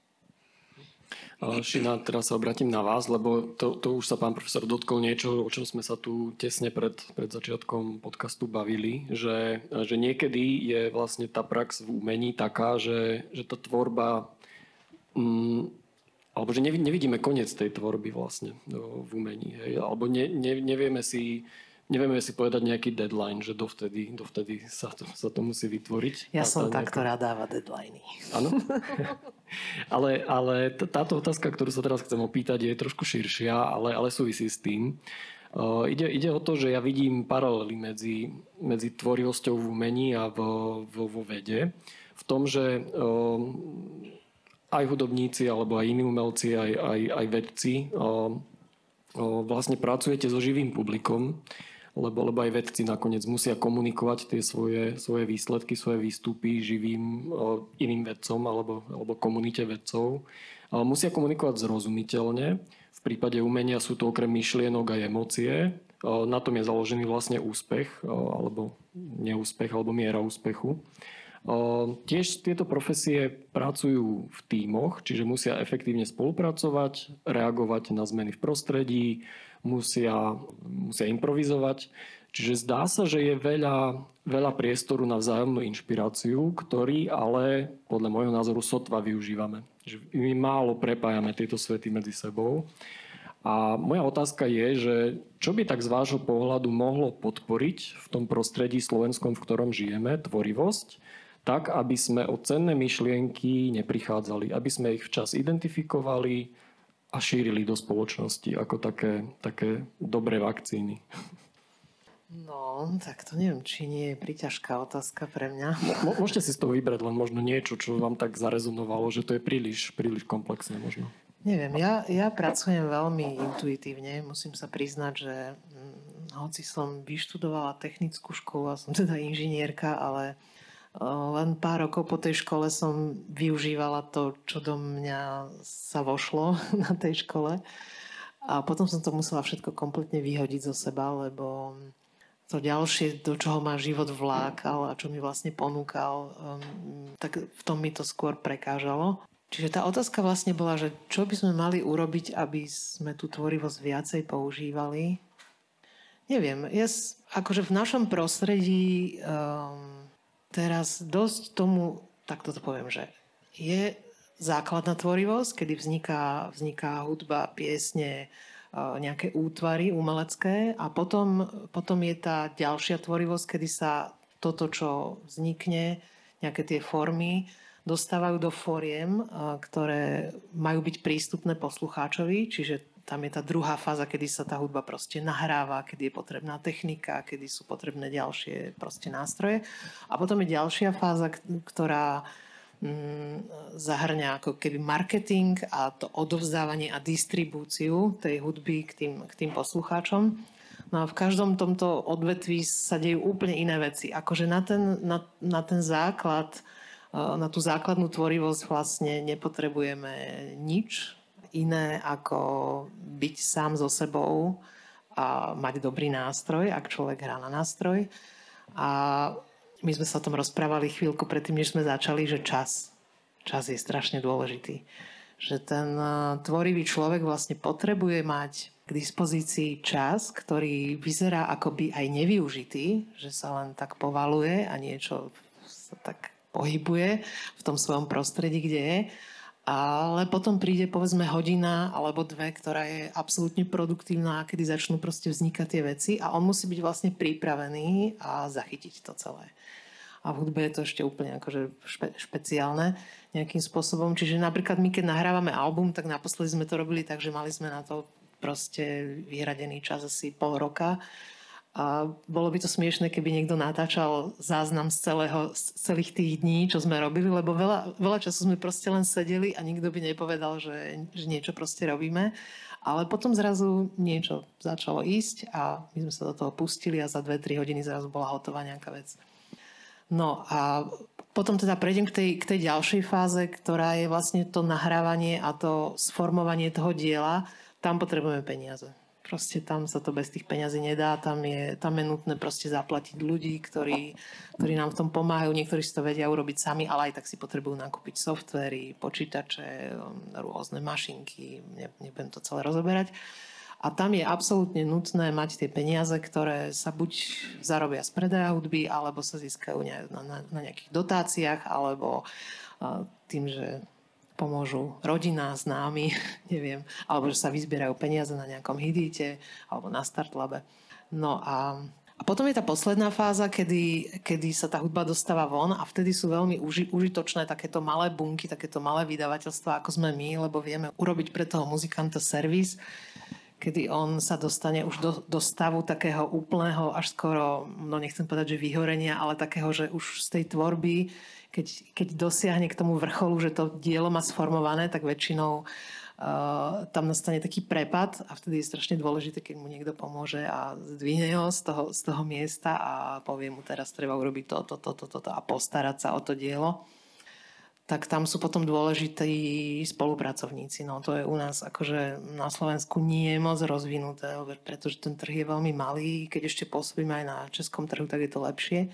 Šina, teraz sa obratím na vás, lebo to, to už sa pán profesor dotkol niečo, o čom sme sa tu tesne pred, pred začiatkom podcastu bavili, že, že niekedy je vlastne tá prax v umení taká, že, že tá tvorba, mm, alebo že nevidíme koniec tej tvorby vlastne v umení, hej, alebo ne, ne, nevieme si Nevieme si povedať nejaký deadline, že dovtedy, dovtedy sa, to, sa to musí vytvoriť. Ja som tá, nejaká... ktorá dáva deadliny. Áno. ale ale táto otázka, ktorú sa teraz chcem opýtať, je trošku širšia, ale, ale súvisí s tým. Uh, ide, ide o to, že ja vidím paralely medzi, medzi tvorivosťou v umení a vo, vo, vo vede. V tom, že uh, aj hudobníci, alebo aj iní umelci, aj, aj, aj vedci uh, uh, vlastne pracujete so živým publikom, lebo, lebo aj vedci nakoniec musia komunikovať tie svoje, svoje výsledky, svoje výstupy živým o, iným vedcom alebo, alebo komunite vedcov. Ale musia komunikovať zrozumiteľne. V prípade umenia sú to okrem myšlienok aj emócie. O, na tom je založený vlastne úspech o, alebo neúspech alebo miera úspechu. O, tiež tieto profesie pracujú v tímoch, čiže musia efektívne spolupracovať, reagovať na zmeny v prostredí, musia, musia improvizovať. Čiže zdá sa, že je veľa, veľa priestoru na vzájomnú inšpiráciu, ktorý ale podľa môjho názoru sotva využívame. Že my málo prepájame tieto svety medzi sebou. A moja otázka je, že čo by tak z vášho pohľadu mohlo podporiť v tom prostredí slovenskom, v ktorom žijeme, tvorivosť, tak, aby sme o cenné myšlienky neprichádzali, aby sme ich včas identifikovali a šírili do spoločnosti ako také, také dobré vakcíny. No, tak to neviem, či nie je príťažká otázka pre mňa. M- môžete si z toho vybrať len možno niečo, čo vám tak zarezonovalo, že to je príliš, príliš komplexné možno. Neviem, ja, ja pracujem veľmi intuitívne. Musím sa priznať, že hm, hoci som vyštudovala technickú školu a som teda inžinierka, ale uh, len pár rokov po tej škole som využívala to, čo do mňa sa vošlo na tej škole. A potom som to musela všetko kompletne vyhodiť zo seba, lebo to ďalšie, do čoho ma život vlákal a čo mi vlastne ponúkal, um, tak v tom mi to skôr prekážalo. Čiže tá otázka vlastne bola, že čo by sme mali urobiť, aby sme tú tvorivosť viacej používali. Neviem, ja akože v našom prostredí um, teraz dosť tomu, tak toto poviem, že je základná tvorivosť, kedy vzniká, vzniká hudba, piesne, nejaké útvary umelecké a potom, potom je tá ďalšia tvorivosť, kedy sa toto, čo vznikne, nejaké tie formy, dostávajú do fóriem, ktoré majú byť prístupné poslucháčovi, čiže tam je tá druhá fáza, kedy sa tá hudba proste nahráva, kedy je potrebná technika, kedy sú potrebné ďalšie proste nástroje. A potom je ďalšia fáza, ktorá zahrňa ako keby marketing a to odovzdávanie a distribúciu tej hudby k tým, k tým poslucháčom. No a v každom tomto odvetví sa dejú úplne iné veci. Akože na ten, na, na ten základ, na tú základnú tvorivosť vlastne nepotrebujeme nič iné ako byť sám so sebou a mať dobrý nástroj, ak človek hrá na nástroj. A my sme sa o tom rozprávali chvíľku predtým, než sme začali, že čas. Čas je strašne dôležitý. Že ten tvorivý človek vlastne potrebuje mať k dispozícii čas, ktorý vyzerá akoby aj nevyužitý, že sa len tak povaluje a niečo sa tak pohybuje v tom svojom prostredí, kde je. Ale potom príde povedzme hodina alebo dve, ktorá je absolútne produktívna, kedy začnú proste vznikať tie veci a on musí byť vlastne pripravený a zachytiť to celé. A v hudbe je to ešte úplne akože špe, špeciálne nejakým spôsobom. Čiže napríklad my, keď nahrávame album, tak naposledy sme to robili tak, že mali sme na to proste vyhradený čas asi pol roka. A bolo by to smiešné, keby niekto natáčal záznam z, celého, z celých tých dní, čo sme robili, lebo veľa, veľa času sme proste len sedeli a nikto by nepovedal, že, že niečo proste robíme. Ale potom zrazu niečo začalo ísť a my sme sa do toho pustili a za dve tri hodiny zrazu bola hotová nejaká vec. No a potom teda prejdem k tej, k tej ďalšej fáze, ktorá je vlastne to nahrávanie a to sformovanie toho diela. Tam potrebujeme peniaze. Proste tam sa to bez tých peňazí nedá. Tam je, tam je nutné proste zaplatiť ľudí, ktorí, ktorí nám v tom pomáhajú. Niektorí si to vedia urobiť sami, ale aj tak si potrebujú nakúpiť softvery, počítače, rôzne mašinky. Ne, nebudem to celé rozoberať. A tam je absolútne nutné mať tie peniaze, ktoré sa buď zarobia z predaja hudby, alebo sa získajú na, na, na nejakých dotáciách, alebo uh, tým, že pomôžu rodina, známi, neviem, alebo že sa vyzbierajú peniaze na nejakom hidíte, alebo na Startlabe. No a, a potom je tá posledná fáza, kedy, kedy sa tá hudba dostáva von a vtedy sú veľmi uži, užitočné takéto malé bunky, takéto malé vydavateľstvá, ako sme my, lebo vieme urobiť pre toho muzikanta servis, kedy on sa dostane už do, do stavu takého úplného, až skoro, no nechcem povedať, že vyhorenia, ale takého, že už z tej tvorby, keď, keď dosiahne k tomu vrcholu, že to dielo má sformované, tak väčšinou uh, tam nastane taký prepad a vtedy je strašne dôležité, keď mu niekto pomôže a zdvihne ho z toho, z toho miesta a povie mu, teraz treba urobiť toto, toto, toto a postarať sa o to dielo. Tak tam sú potom dôležití spolupracovníci. No to je u nás akože na Slovensku nie je moc rozvinuté, pretože ten trh je veľmi malý. Keď ešte pôsobíme aj na českom trhu, tak je to lepšie.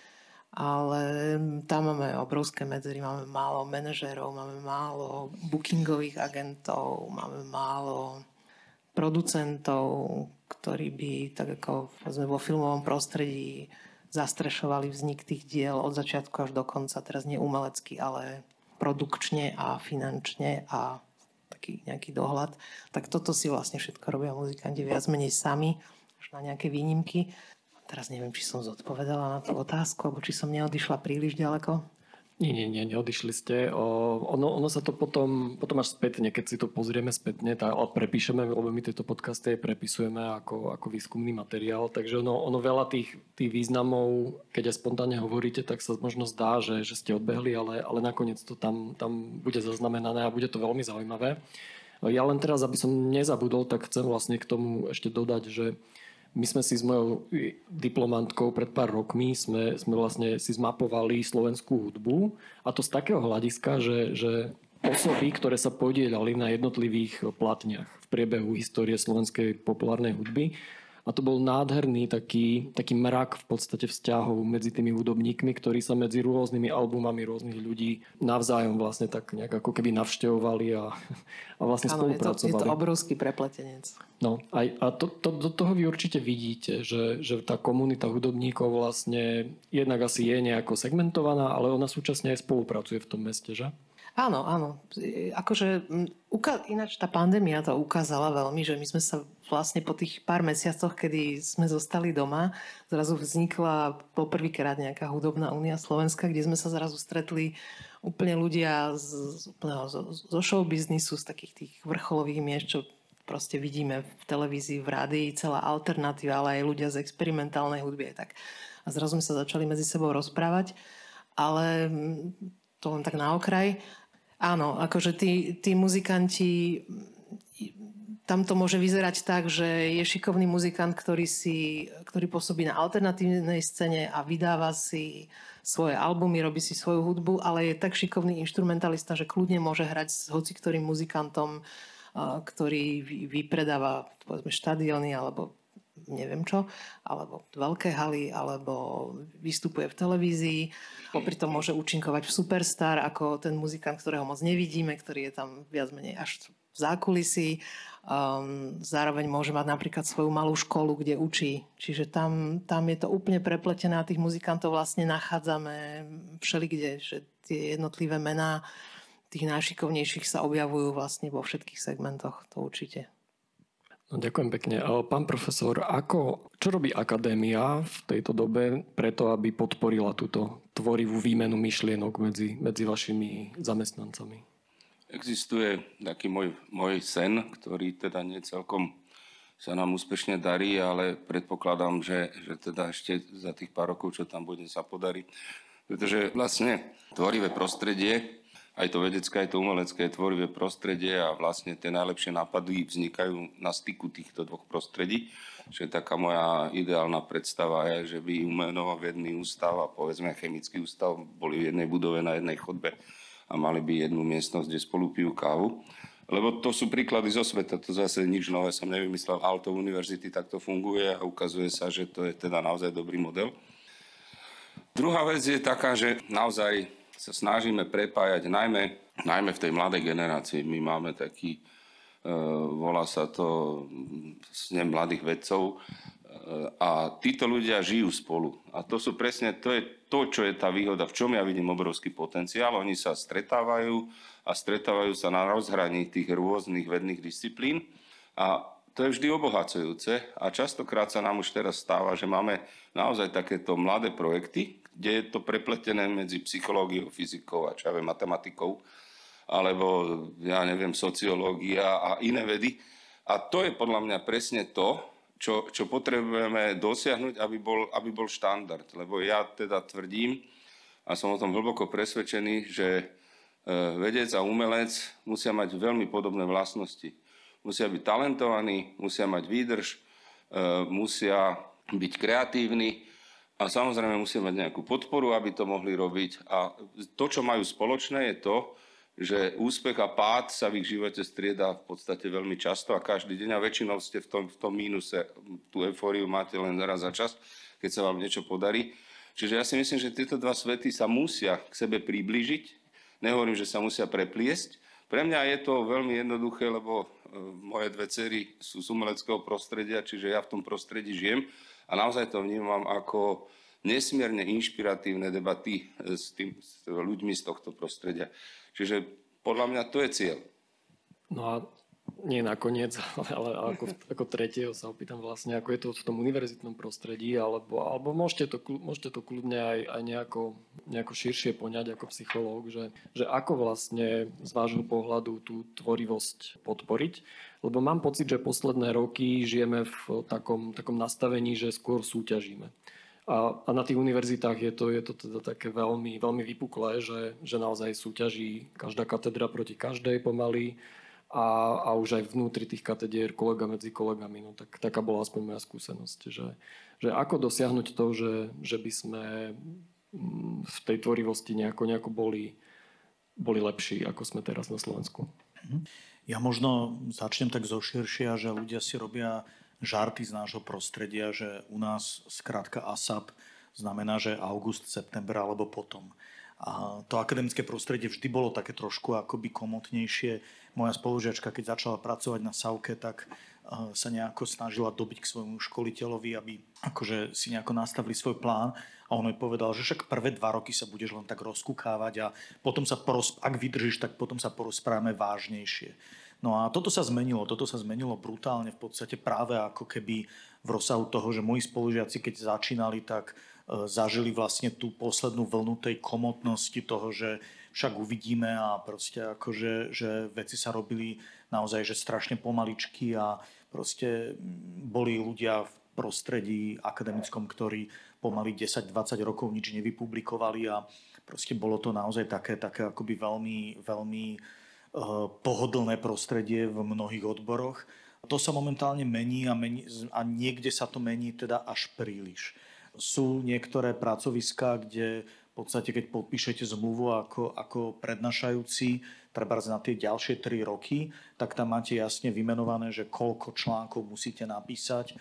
Ale tam máme obrovské medzery, máme málo manažérov, máme málo bookingových agentov, máme málo producentov, ktorí by tak ako vo filmovom prostredí zastrešovali vznik tých diel od začiatku až do konca, teraz nie umelecky, ale produkčne a finančne a taký nejaký dohľad. Tak toto si vlastne všetko robia muzikanti viac menej sami, až na nejaké výnimky. Teraz neviem, či som zodpovedala na tú otázku, alebo či som neodišla príliš ďaleko. Nie, nie, nie, neodišli ste. O, ono, ono sa to potom, potom až spätne, keď si to pozrieme spätne, tá, prepíšeme, lebo my tieto podcasty prepisujeme ako, ako výskumný materiál, takže ono, ono veľa tých, tých významov, keď aj spontánne hovoríte, tak sa možno zdá, že, že ste odbehli, ale, ale nakoniec to tam, tam bude zaznamenané a bude to veľmi zaujímavé. Ja len teraz, aby som nezabudol, tak chcem vlastne k tomu ešte dodať, že my sme si s mojou diplomantkou pred pár rokmi sme, sme vlastne si zmapovali slovenskú hudbu a to z takého hľadiska, že, že osoby, ktoré sa podielali na jednotlivých platniach v priebehu histórie slovenskej populárnej hudby. A to bol nádherný taký, taký mrak v podstate vzťahov medzi tými hudobníkmi, ktorí sa medzi rôznymi albumami rôznych ľudí navzájom vlastne tak nejak ako keby navštevovali a, a vlastne ano, spolupracovali. Je to, je to obrovský prepletenec. No aj, a to, to, do toho vy určite vidíte, že, že tá komunita hudobníkov vlastne jednak asi je nejako segmentovaná, ale ona súčasne aj spolupracuje v tom meste, že? Áno, áno. Akože ináč tá pandémia to ukázala veľmi, že my sme sa vlastne po tých pár mesiacoch, kedy sme zostali doma, zrazu vznikla poprvýkrát nejaká hudobná únia Slovenska, kde sme sa zrazu stretli úplne ľudia z, úplného, zo, zo showbiznisu, z takých tých vrcholových miest, čo proste vidíme v televízii, v rádii, celá alternatíva, ale aj ľudia z experimentálnej hudby. Tak. A zrazu sme sa začali medzi sebou rozprávať, ale to len tak na okraj. Áno, akože tí, tí muzikanti, tam to môže vyzerať tak, že je šikovný muzikant, ktorý, si, ktorý pôsobí na alternatívnej scéne a vydáva si svoje albumy, robí si svoju hudbu, ale je tak šikovný inštrumentalista, že kľudne môže hrať s hociktorým muzikantom, ktorý vypredáva povedzme štadióny alebo neviem čo, alebo veľké haly, alebo vystupuje v televízii. Popri tom môže účinkovať v Superstar, ako ten muzikant, ktorého moc nevidíme, ktorý je tam viac menej až v zákulisí. Um, zároveň môže mať napríklad svoju malú školu, kde učí. Čiže tam, tam je to úplne prepletené a tých muzikantov vlastne nachádzame všelikde, že tie jednotlivé mená tých najšikovnejších sa objavujú vlastne vo všetkých segmentoch, to určite. No, ďakujem pekne. Pán profesor, ako, čo robí akadémia v tejto dobe preto, aby podporila túto tvorivú výmenu myšlienok medzi, medzi vašimi zamestnancami? Existuje taký môj, môj sen, ktorý teda nie celkom sa nám úspešne darí, ale predpokladám, že, že teda ešte za tých pár rokov, čo tam bude, sa podarí. Pretože vlastne tvorivé prostredie, aj to vedecké, aj to umelecké tvorivé prostredie a vlastne tie najlepšie nápady vznikajú na styku týchto dvoch prostredí. Čiže taká moja ideálna predstava je, že by umenovo-vedný ústav a povedzme chemický ústav boli v jednej budove na jednej chodbe a mali by jednu miestnosť, kde spolu pijú kávu. Lebo to sú príklady zo sveta, to zase nič nové som nevymyslel. Aalto univerzity takto funguje a ukazuje sa, že to je teda naozaj dobrý model. Druhá vec je taká, že naozaj sa snažíme prepájať najmä, najmä v tej mladej generácii. My máme taký, e, volá sa to snem mladých vedcov e, a títo ľudia žijú spolu. A to sú presne, to je to, čo je tá výhoda, v čom ja vidím obrovský potenciál. Oni sa stretávajú a stretávajú sa na rozhraní tých rôznych vedných disciplín a to je vždy obohacujúce a častokrát sa nám už teraz stáva, že máme naozaj takéto mladé projekty, kde je to prepletené medzi psychológiou, fyzikou a čo ja viem, matematikou, alebo ja neviem, sociológia a iné vedy. A to je podľa mňa presne to, čo, čo potrebujeme dosiahnuť, aby bol, aby bol štandard. Lebo ja teda tvrdím, a som o tom hlboko presvedčený, že vedec a umelec musia mať veľmi podobné vlastnosti. Musia byť talentovaní, musia mať výdrž, musia byť kreatívni, a samozrejme musia mať nejakú podporu, aby to mohli robiť. A to, čo majú spoločné, je to, že úspech a pád sa v ich živote striedá v podstate veľmi často a každý deň a väčšinou ste v tom, v tom mínuse. Tú eufóriu máte len raz za čas, keď sa vám niečo podarí. Čiže ja si myslím, že tieto dva svety sa musia k sebe priblížiť. Nehovorím, že sa musia prepliesť. Pre mňa je to veľmi jednoduché, lebo moje dve dcery sú z umeleckého prostredia, čiže ja v tom prostredí žijem. A naozaj to vnímam ako nesmierne inšpiratívne debaty s, tým, s ľuďmi z tohto prostredia. Čiže podľa mňa to je cieľ. No a nie nakoniec, ale ako, ako tretieho sa opýtam vlastne, ako je to v tom univerzitnom prostredí, alebo, alebo môžete, to, môžete to kľudne aj, aj nejako, nejako širšie poňať ako psychológ, že, že ako vlastne z vášho pohľadu tú tvorivosť podporiť. Lebo mám pocit, že posledné roky žijeme v takom, takom nastavení, že skôr súťažíme. A, a na tých univerzitách je to, je to teda také veľmi, veľmi vypuklé, že, že naozaj súťaží každá katedra proti každej pomaly. A, a už aj vnútri tých katedier kolega medzi kolegami. No tak, taká bola aspoň moja skúsenosť. Že, že ako dosiahnuť to, že, že by sme v tej tvorivosti nejako, nejako boli, boli lepší, ako sme teraz na Slovensku. Ja možno začnem tak zo širšia, že ľudia si robia žarty z nášho prostredia, že u nás skrátka ASAP znamená, že august, september alebo potom. A to akademické prostredie vždy bolo také trošku akoby komotnejšie. Moja spolužiačka, keď začala pracovať na SAUKE, tak uh, sa nejako snažila dobiť k svojmu školiteľovi, aby akože si nejako nastavili svoj plán. A on jej povedal, že však prvé dva roky sa budeš len tak rozkúkávať a potom sa, poros- ak vydržíš, tak potom sa porozprávame vážnejšie. No a toto sa zmenilo, toto sa zmenilo brutálne v podstate práve ako keby v rozsahu toho, že moji spolužiaci, keď začínali, tak zažili vlastne tú poslednú vlnu tej komotnosti toho, že však uvidíme a proste akože, že veci sa robili naozaj že strašne pomaličky a proste boli ľudia v prostredí akademickom, ktorí pomaly desať dvadsať rokov nič nevypublikovali a proste bolo to naozaj také, také akoby veľmi, veľmi uh, pohodlné prostredie v mnohých odboroch. To sa momentálne mení a, mení a niekde sa to mení teda až príliš. Sú niektoré pracoviská, kde v podstate, keď podpíšete zmluvu ako, ako prednášajúci, treba na tie ďalšie tri roky, tak tam máte jasne vymenované, že koľko článkov musíte napísať.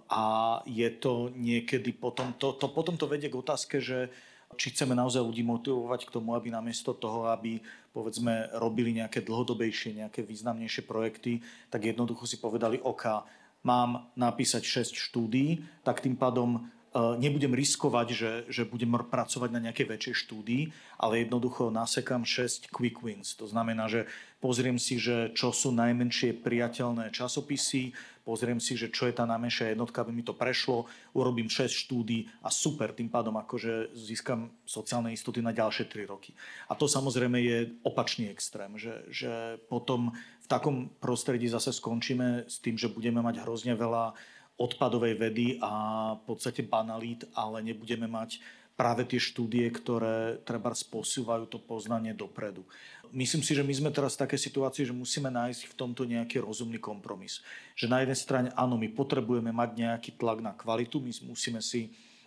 A je to niekedy potom, to, to, potom to vedie k otázke, že či chceme naozaj ľudí motivovať k tomu, aby namiesto toho, aby povedzme robili nejaké dlhodobejšie, nejaké významnejšie projekty, tak jednoducho si povedali, OK, mám napísať šesť štúdií, tak tým pádom nebudem riskovať, že, že budem pracovať na nejakej väčšej štúdii, ale jednoducho nasekám šesť quick wins. To znamená, že pozriem si, že čo sú najmenšie priateľné časopisy, pozriem si, že čo je tá najmenšia jednotka, aby mi to prešlo, urobím šesť štúdií a super, tým pádom akože získam sociálne istoty na ďalšie tri roky. A to samozrejme je opačný extrém, že, že potom v takom prostredí zase skončíme s tým, že budeme mať hrozne veľa odpadovej vedy a v podstate banalít, ale nebudeme mať práve tie štúdie, ktoré treba posúvajú to poznanie dopredu. Myslím si, že my sme teraz v takej situácii, že musíme nájsť v tomto nejaký rozumný kompromis. Že na jednej strane áno, my potrebujeme mať nejaký tlak na kvalitu, my musíme si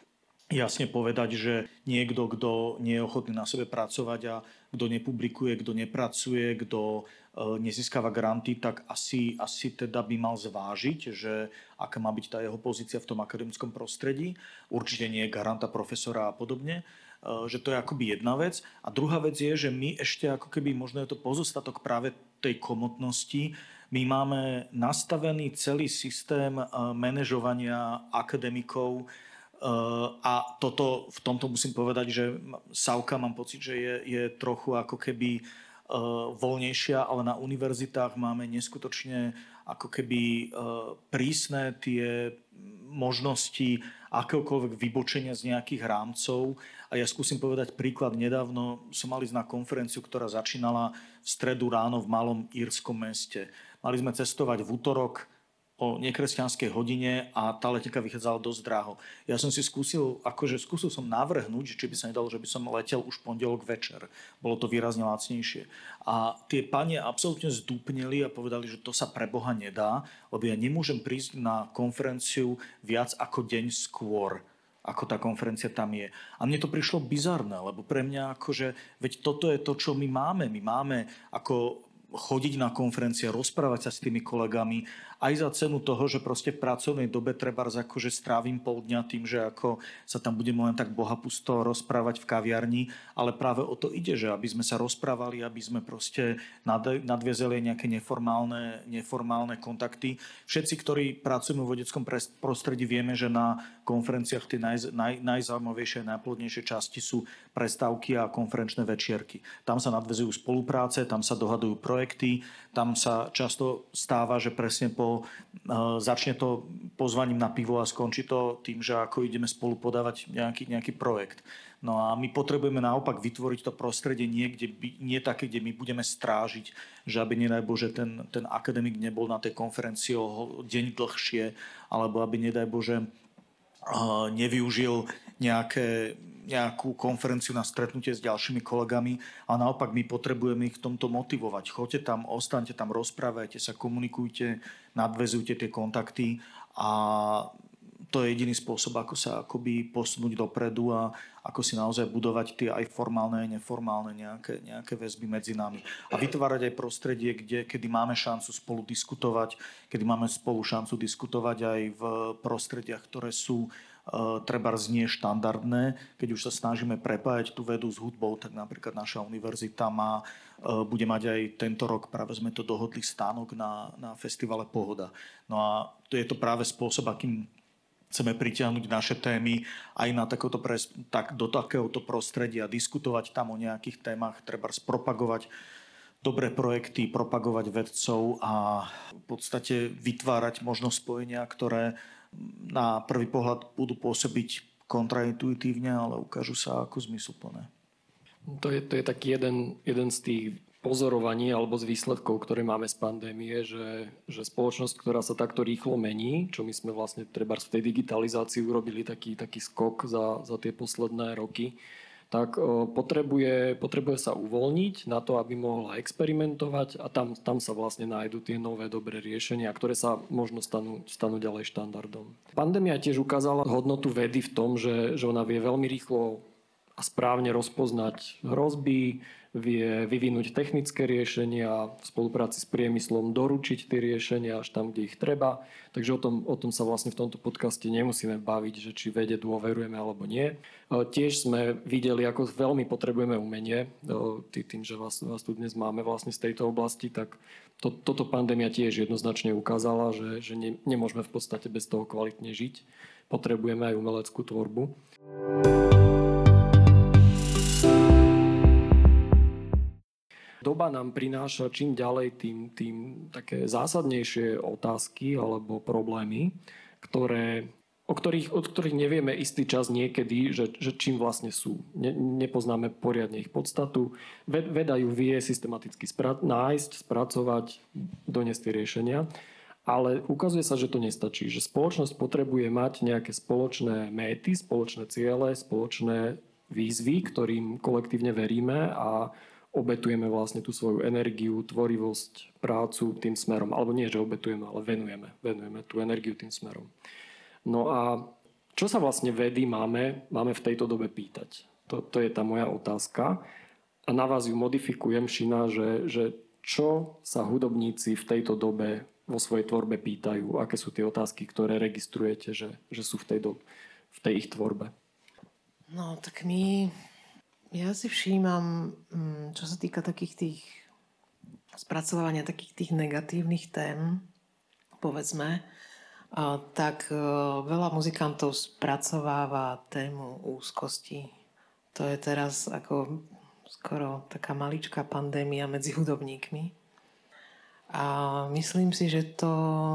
jasne povedať, že niekto, kto nie je ochotný na sebe pracovať a kto nepublikuje, kto nepracuje, kto nezískava granty, tak asi, asi teda by mal zvážiť, že aká má byť tá jeho pozícia v tom akademickom prostredí. Určite nie je garanta profesora a podobne. Že to je akoby jedna vec. A druhá vec je, že my ešte ako keby, možno je to pozostatok práve tej komotnosti, my máme nastavený celý systém manažovania akademikov a toto, v tomto musím povedať, že SAUKA mám pocit, že je, je trochu ako keby voľnejšia, ale na univerzitách máme neskutočne ako keby prísne tie možnosti akéhokoľvek vybočenia z nejakých rámcov. A ja skúsim povedať príklad. Nedávno som mal ísť na konferenciu, ktorá začínala v stredu ráno v malom írskom meste. Mali sme cestovať v útorok o nekresťanskej hodine a tá letenka vychádzala dosť draho. Ja som si skúsil, akože skúsil som navrhnúť, či by sa nedalo, že by som letel už pondelok večer. Bolo to výrazne lacnejšie. A tie pani absolútne zdúpneli a povedali, že to sa pre Boha nedá, lebo ja nemôžem prísť na konferenciu viac ako deň skôr, ako tá konferencia tam je. A mne to prišlo bizarné, lebo pre mňa akože, veď toto je to, čo my máme. My máme ako chodiť na konferencie, rozprávať sa s tými kolegami aj za cenu toho, že proste v pracovnej dobe trebárs akože strávim pol dňa tým, že ako sa tam budeme len tak bohapusto rozprávať v kaviarni, ale práve o to ide, že aby sme sa rozprávali, aby sme proste nadviezali nejaké neformálne, neformálne kontakty. Všetci, ktorí pracujeme v vedeckom prostredí, vieme, že na konferenciách tie naj, naj, najzaujímavejšie a najplodnejšie časti sú prestávky a konferenčné večierky. Tam sa nadväzujú spolupráce, tam sa dohadujú projekty, tam sa často stáva, že presne po, uh, začne to pozvaním na pivo a skončí to tým, že ako ideme spolu podávať nejaký, nejaký projekt. No a my potrebujeme naopak vytvoriť to prostredie niekde, nie také, kde my budeme strážiť, že aby nedaj Bože ten, ten akademik nebol na tej konferencii o deň dlhšie, alebo aby nedaj Bože uh, nevyužil nejaké nejakú konferenciu na stretnutie s ďalšími kolegami a naopak my potrebujeme ich v tomto motivovať. Choďte tam, ostaňte tam, rozprávajte sa, komunikujte, nadväzujte tie kontakty a to je jediný spôsob, ako sa akoby posunúť dopredu a ako si naozaj budovať tie aj formálne, aj neformálne nejaké, nejaké väzby medzi nami. A vytvárať aj prostredie, kde, kedy máme šancu spolu diskutovať, kedy máme spolu šancu diskutovať aj v prostrediach, ktoré sú treba znie štandardné. Keď už sa snažíme prepájať tú vedu s hudbou, tak napríklad naša univerzita má, bude mať aj tento rok, práve sme to dohodli, stánok na, na festivale Pohoda. No a to je to práve spôsob, akým chceme pritiahnuť naše témy aj na takéto pres, tak, do takéhoto prostredia, diskutovať tam o nejakých témach, treba spropagovať dobré projekty, propagovať vedcov a v podstate vytvárať možno spojenia, ktoré na prvý pohľad budú pôsobiť kontraintuitívne, ale ukážu sa ako zmysluplné. To je, to je taký jeden, jeden z tých pozorovaní alebo z výsledkov, ktoré máme z pandémie, že, že spoločnosť, ktorá sa takto rýchlo mení, čo my sme vlastne treba v tej digitalizácii urobili taký, taký skok za, za tie posledné roky, tak potrebuje, potrebuje sa uvoľniť na to, aby mohla experimentovať a tam, tam sa vlastne nájdú tie nové dobré riešenia, ktoré sa možno stanú, stanú ďalej štandardom. Pandémia tiež ukázala hodnotu vedy v tom, že, že ona vie veľmi rýchlo a správne rozpoznať hrozby, vie vyvinúť technické riešenia, v spolupráci s priemyslom doručiť tie riešenia až tam, kde ich treba. Takže o tom, o tom sa vlastne v tomto podcaste nemusíme baviť, že či vede dôverujeme alebo nie. Tiež sme videli, ako veľmi potrebujeme umenie. Tým, že vás, vás tu dnes máme vlastne z tejto oblasti, tak to, toto pandémia tiež jednoznačne ukázala, že, že ne, nemôžeme v podstate bez toho kvalitne žiť. Potrebujeme aj umeleckú tvorbu. Doba nám prináša čím ďalej tým, tým také zásadnejšie otázky alebo problémy, ktoré, o, ktorých, od ktorých nevieme istý čas niekedy, že, že čím vlastne sú. Ne, nepoznáme poriadne ich podstatu. Veda ju vie systematicky spra- nájsť, spracovať, doniesť tie riešenia. Ale ukazuje sa, že to nestačí. Že spoločnosť potrebuje mať nejaké spoločné méty, spoločné ciele, spoločné výzvy, ktorým kolektívne veríme a obetujeme vlastne tú svoju energiu, tvorivosť, prácu tým smerom. Alebo nie, že obetujeme, ale venujeme. Venujeme tú energiu tým smerom. No a čo sa vlastne vedy máme, máme v tejto dobe pýtať? To, to je tá moja otázka. A na vás ju modifikujem, Šina, že, že čo sa hudobníci v tejto dobe vo svojej tvorbe pýtajú? Aké sú tie otázky, ktoré registrujete, že, že sú v tej, do, v tej ich tvorbe? No, tak my... Ja si všímam, čo sa týka takých tých spracovania takých tých negatívnych tém, povedzme, tak veľa muzikantov spracováva tému úzkosti. To je teraz ako skoro taká maličká pandémia medzi hudobníkmi. A myslím si, že to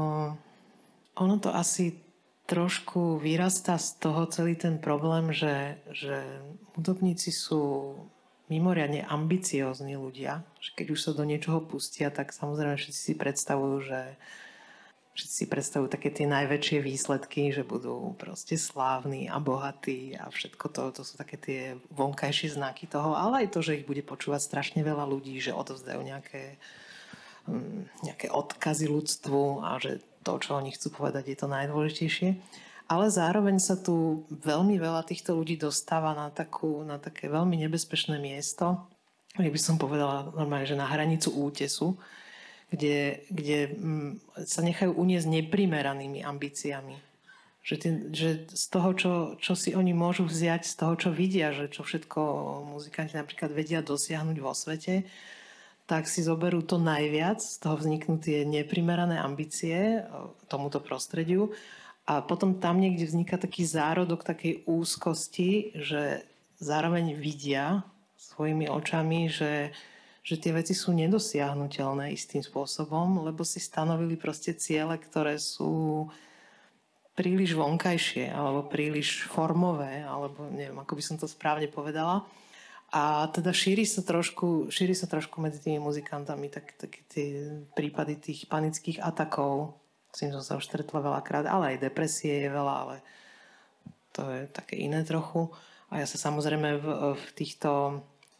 ono to asi trošku vyrastá z toho celý ten problém, že, že hudobníci sú mimoriadne ambiciózni ľudia. Že keď už sa do niečoho pustia, tak samozrejme všetci si predstavujú, že všetci si predstavujú také tie najväčšie výsledky, že budú proste slávni a bohatí a všetko to, to sú také tie vonkajšie znaky toho, ale aj to, že ich bude počúvať strašne veľa ľudí, že odovzdajú nejaké, nejaké odkazy ľudstvu a že to, čo oni chcú povedať, je to najdôležitejšie. Ale zároveň sa tu veľmi veľa týchto ľudí dostáva na, takú, na také veľmi nebezpečné miesto, kde by som povedala normálne, že na hranicu útesu, kde, kde sa nechajú uniesť neprimeranými ambíciami. Že, tým, že z toho, čo, čo si oni môžu vziať, z toho, čo vidia, že čo všetko muzikanti napríklad vedia dosiahnuť vo svete, tak si zoberú to najviac, z toho vzniknú tie neprimerané ambície tomuto prostrediu a potom tam niekde vzniká taký zárodok takej úzkosti, že zároveň vidia svojimi očami, že, že tie veci sú nedosiahnuteľné istým spôsobom, lebo si stanovili proste ciele, ktoré sú príliš vonkajšie, alebo príliš formové, alebo neviem, ako by som to správne povedala. A teda šíri sa trošku, šíri sa trošku medzi tými muzikantami tak, tak tie prípady tých panických atakov. S tým som sa už stretla veľakrát, ale aj depresie je veľa, ale to je také iné trochu. A ja sa samozrejme v, v týchto,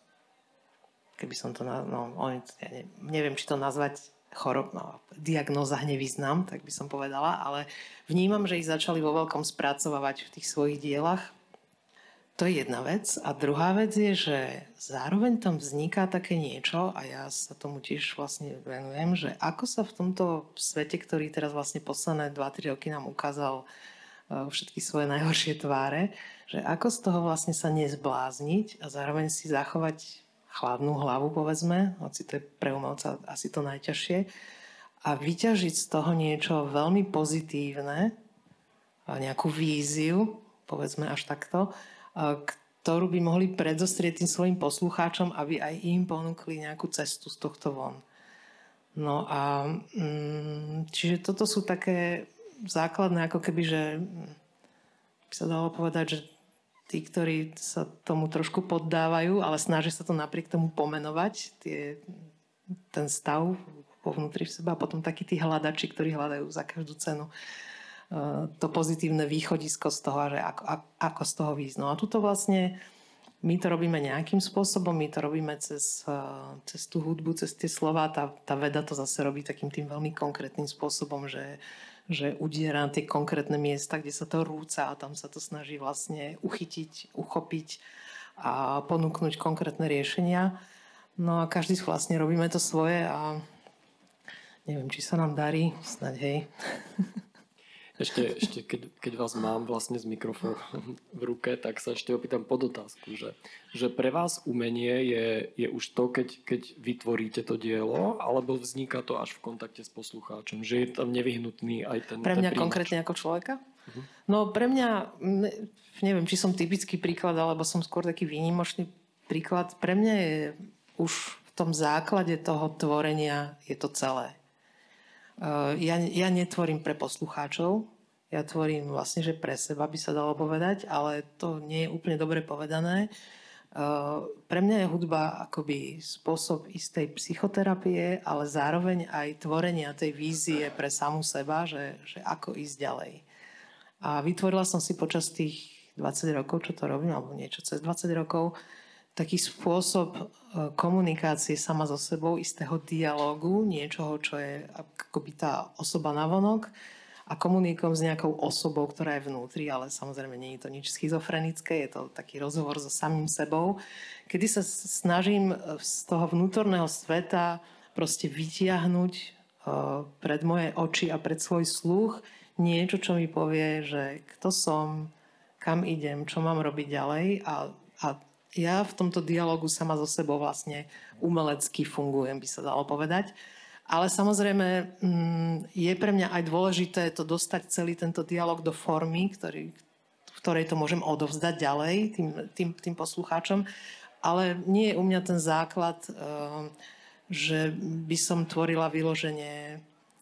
keby som to, no, ja neviem, či to nazvať chorob, no, diagnóza nevyznám, tak by som povedala, ale vnímam, že ich začali vo veľkom spracovávať v tých svojich dielach. To je jedna vec. A druhá vec je, že zároveň tam vzniká také niečo, a ja sa tomu tiež vlastne venujem, že ako sa v tomto svete, ktorý teraz vlastne posledné dva tri roky nám ukázal všetky svoje najhoršie tváre, že ako z toho vlastne sa nezblázniť a zároveň si zachovať chladnú hlavu, povedzme, hoci to je pre umelca asi to najťažšie, a vyťažiť z toho niečo veľmi pozitívne, nejakú víziu, povedzme až takto, ktorú by mohli predostrieť tým svojim poslucháčom, aby aj im ponúkli nejakú cestu z tohto von. No a čiže toto sú také základné, ako keby, že by sa dalo povedať, že tí, ktorí sa tomu trošku poddávajú, ale snažia sa to napriek tomu pomenovať, tie, ten stav povnútri v seba, a potom takí tí hľadači, ktorí hľadajú za každú cenu uh, to pozitívne východisko z toho, že ako, ako, ako z toho výjsť. No a tuto vlastne my to robíme nejakým spôsobom, my to robíme cez, uh, cez tú hudbu, cez tie slová, tá, tá veda to zase robí takým tým veľmi konkrétnym spôsobom, že že udiera na tie konkrétne miesta, kde sa to rúca, a tam sa to snaží vlastne uchytiť, uchopiť a ponúknuť konkrétne riešenia. No a každý vlastne robíme to svoje a neviem, či sa nám darí, snáď hej. Ešte, ešte keď, keď vás mám vlastne s mikrofónom v ruke, tak sa ešte opýtam podotázku, že, že pre vás umenie je, je už to, keď, keď vytvoríte to dielo, alebo vzniká to až v kontakte s poslucháčom, že je tam nevyhnutný aj ten... Pre mňa ten konkrétne ako človeka? Uh-huh. No pre mňa, neviem, či som typický príklad, alebo som skôr taký výnimočný príklad. Pre mňa je už v tom základe toho tvorenia je to celé. Ja, ja netvorím pre poslucháčov, ja tvorím vlastne, že pre seba by sa dalo povedať, ale to nie je úplne dobre povedané. Pre mňa je hudba akoby spôsob istej psychoterapie, ale zároveň aj tvorenia tej vízie pre samú seba, že, že ako ísť ďalej. A vytvorila som si počas tých dvadsať rokov, čo to robím, alebo niečo cez dvadsať rokov, taký spôsob komunikácie sama so sebou, istého dialógu, niečoho, čo je akoby tá osoba navonok, a komunikujem s nejakou osobou, ktorá je vnútri, ale samozrejme nie je to nič schizofrenické, je to taký rozhovor so samým sebou, kedy sa snažím z toho vnútorného sveta proste vytiahnuť pred moje oči a pred svoj sluch niečo, čo mi povie, že kto som, kam idem, čo mám robiť ďalej, a, a ja v tomto dialogu sama so sebou vlastne umelecky fungujem, by sa dalo povedať. Ale samozrejme je pre mňa aj dôležité to dostať celý tento dialog do formy, ktorý, v ktorej to môžem odovzdať ďalej tým, tým, tým poslucháčom. Ale nie je u mňa ten základ, že by som tvorila vyloženie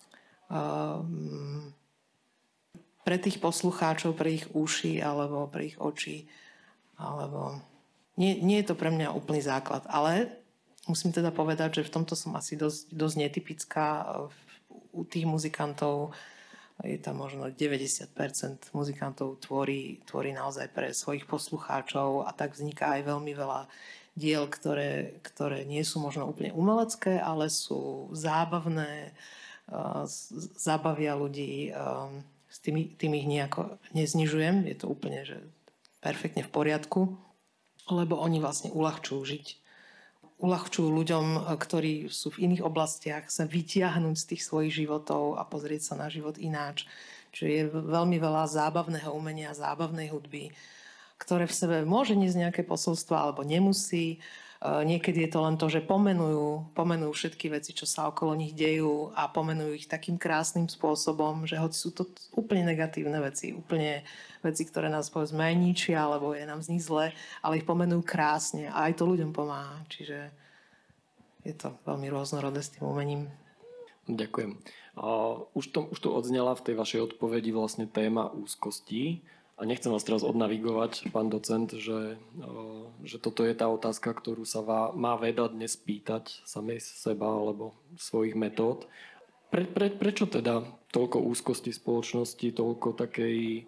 pre tých poslucháčov, pre ich uši alebo pre ich oči, alebo... Nie, nie je to pre mňa úplný základ, ale musím teda povedať, že v tomto som asi dosť, dosť netypická. U tých muzikantov je tam možno deväťdesiat percent muzikantov tvorí, tvorí naozaj pre svojich poslucháčov, a tak vzniká aj veľmi veľa diel, ktoré, ktoré nie sú možno úplne umelecké, ale sú zábavné, zabavia ľudí. S tými, tým ich nejako neznižujem, je to úplne že perfektne v poriadku, lebo oni vlastne uľahčujú žiť. uľahčujú ľuďom, ktorí sú v iných oblastiach, sa vytiahnuť z tých svojich životov a pozrieť sa na život ináč. Čiže je veľmi veľa zábavného umenia, zábavnej hudby, ktoré v sebe môže niesť nejaké posolstvo alebo nemusí. Niekedy je to len to, že pomenujú, pomenujú všetky veci, čo sa okolo nich dejú a pomenujú ich takým krásnym spôsobom, že hoci sú to úplne negatívne veci, úplne veci, ktoré nás povedzme aj ničia, alebo je nám z nich zle, ale ich pomenujú krásne a aj to ľuďom pomáha. Čiže je to veľmi rôznorodé s tým umením. Ďakujem. Uh, už, to, už to odznela v tej vašej odpovedi vlastne téma úzkostí. A nechcem vás teraz odnavigovať, pán docent, že, že toto je tá otázka, ktorú sa má veda dnes pýtať samej seba alebo svojich metód. Pre, pre, prečo teda toľko úzkosti spoločnosti, toľko takej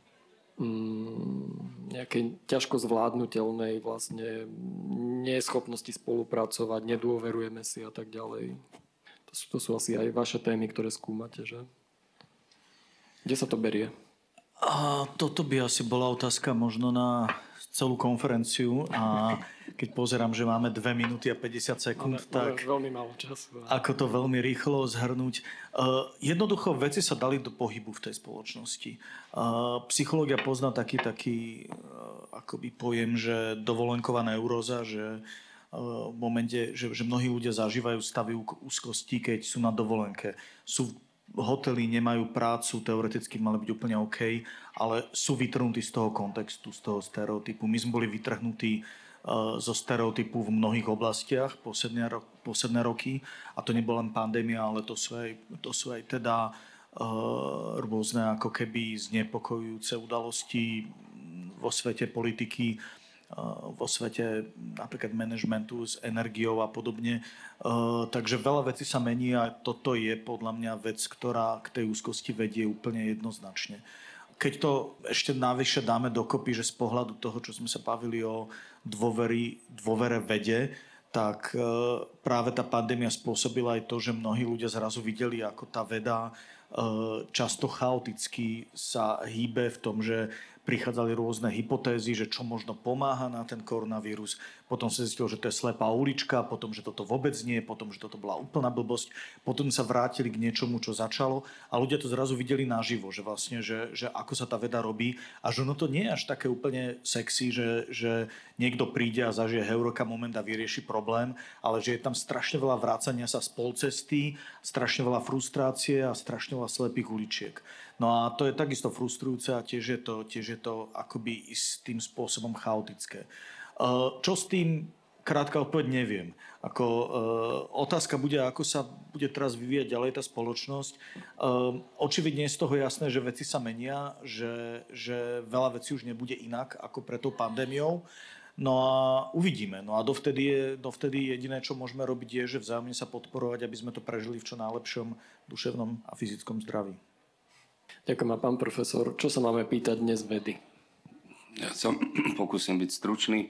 mm, nejakej ťažko zvládnutelnej vlastne neschopnosti spolupracovať, nedôverujeme si a tak ďalej? To sú, to sú asi aj vaše témy, ktoré skúmate, že? Kde sa to berie? A toto by asi bola otázka možno na celú konferenciu a keď pozerám, že máme dve minúty a päťdesiat sekúnd, máme, tak máme veľmi málo času. Ako to veľmi rýchlo zhrnúť. Uh, jednoducho veci sa dali do pohybu v tej spoločnosti. Uh, psychológia pozná taký, taký uh, akoby pojem, že dovolenková neuróza, že uh, v momente, že, že mnohí ľudia zažívajú stavy úzkosti, keď sú na dovolenke. Sú hotely, nemajú prácu, teoreticky mali byť úplne OK, ale sú vytrhnutí z toho kontextu, z toho stereotypu. My sme boli vytrhnutí uh, zo stereotypu v mnohých oblastiach posledné, ro- posledné roky a to nebola len pandémia, ale to sú aj, to sú aj teda uh, rôzne ako keby znepokojujúce udalosti vo svete politiky, vo svete napríklad manažmentu s energiou a podobne. Takže veľa vecí sa mení a toto je podľa mňa vec, ktorá k tej úzkosti vedie úplne jednoznačne. Keď to ešte navyše dáme dokopy, že z pohľadu toho, čo sme sa bavili o dôveri, dôvere vede, tak práve tá pandémia spôsobila aj to, že mnohí ľudia zrazu videli, ako tá veda často chaoticky sa hýbe v tom, že prichádzali rôzne hypotézy, že čo možno pomáha na ten koronavírus. Potom sa zistilo, že to je slepá ulička, potom, že toto vôbec nie, potom, že toto bola úplná blbosť. Potom sa vrátili k niečomu, čo začalo a ľudia to zrazu videli naživo, že vlastne, že, že ako sa tá veda robí a že ono to nie je až také úplne sexy, že, že niekto príde a zažije heureka moment a vyrieši problém, ale že je tam strašne veľa vrácania sa z polcesty, strašne veľa frustrácie a strašne veľa slepých uličiek. No a to je takisto frustrujúce a tiež je to, tiež je to akoby istým spôsobom chaotické. Čo s tým? Krátka odpoveď neviem. Ako, e, otázka bude, ako sa bude teraz vyvíjať ďalej tá spoločnosť. E, očividne je z toho jasné, že veci sa menia, že, že veľa vecí už nebude inak ako pred tou pandémiou. No a uvidíme. No a dovtedy, je, dovtedy jediné, čo môžeme robiť, je, že vzájomne sa podporovať, aby sme to prežili v čo najlepšom duševnom a fyzickom zdraví. Ďakujem. A pán profesor, čo sa máme pýtať dnes vedy? Ja sa pokúsim byť stručný.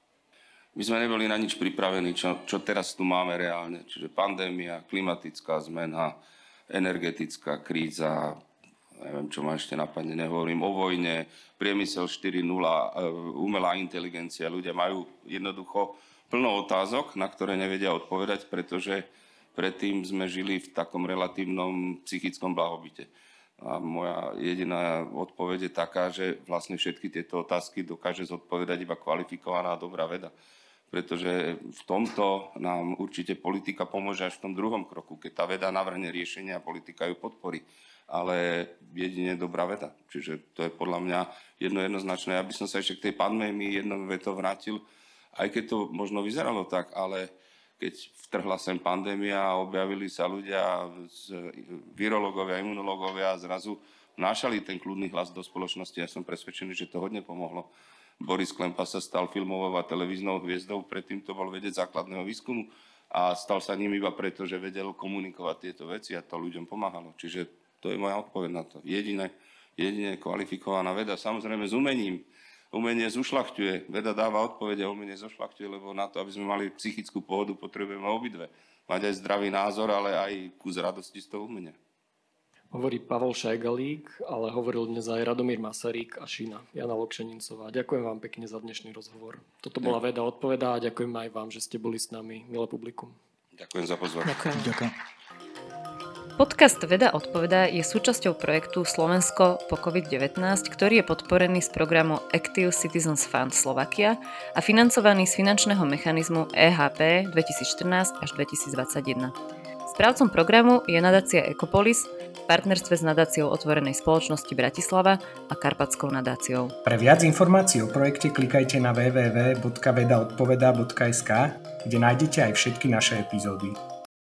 My sme neboli na nič pripravení, čo, čo teraz tu máme reálne. Čiže pandémia, klimatická zmena, energetická kríza, neviem, čo ma ešte napadne, nehovorím o vojne, priemysel štyri nula, umelá inteligencia. Ľudia majú jednoducho plno otázok, na ktoré nevedia odpovedať, pretože predtým sme žili v takom relatívnom psychickom blahobite. A moja jediná odpoveď je taká, že vlastne všetky tieto otázky dokáže zodpovedať iba kvalifikovaná a dobrá veda. Pretože v tomto nám určite politika pomôže až v tom druhom kroku, keď tá veda navrhne riešenia a politika ju podporí. Ale jedine dobrá veda. Čiže to je podľa mňa jedno jednoznačné. Ja by som sa ešte k tej pandémii jednou vetou vrátil, aj keď to možno vyzeralo tak, ale keď vtrhla sem pandémia a objavili sa ľudia, virológovia, imunológovia a zrazu vnášali ten kľudný hlas do spoločnosti. Ja som presvedčený, že to hodne pomohlo. Boris Klempa sa stal filmovou a televíznou hviezdou, predtým to bol vedec základného výskumu a stal sa ním iba preto, že vedel komunikovať tieto veci a to ľuďom pomáhalo. Čiže to je moja odpoveď na to. Jedine, jedine kvalifikovaná veda, samozrejme s umením. Umenie zušľachťuje, veda dáva odpovede a umenie zušľachťuje, lebo na to, aby sme mali psychickú pohodu, potrebujeme obidve. Mať aj zdravý názor, ale aj kus radosti z toho umenia. Hovorí Pavol Šajgalík, ale hovoril dnes aj Radomír Masaryk a Šina, Jana Lokšenincová. Ďakujem vám pekne za dnešný rozhovor. Toto bola Veda odpovedá a ďakujem aj vám, že ste boli s nami, milé publikum. Ďakujem za pozvanie. Ďakujem. Ďakujem. Podcast Veda odpovedá je súčasťou projektu Slovensko po covid devätnásť, ktorý je podporený z programu Active Citizens Fund Slovakia a financovaný z finančného mechanizmu é há pé dvetisícštrnásť až dvetisícdvadsaťjeden. Správcom programu je nadácia Ecopolis v partnerstve s nadáciou Otvorenej spoločnosti Bratislava a Karpatskou nadáciou. Pre viac informácií o projekte klikajte na w w w bodka veda odpoveda bodka es ka, kde nájdete aj všetky naše epizódy.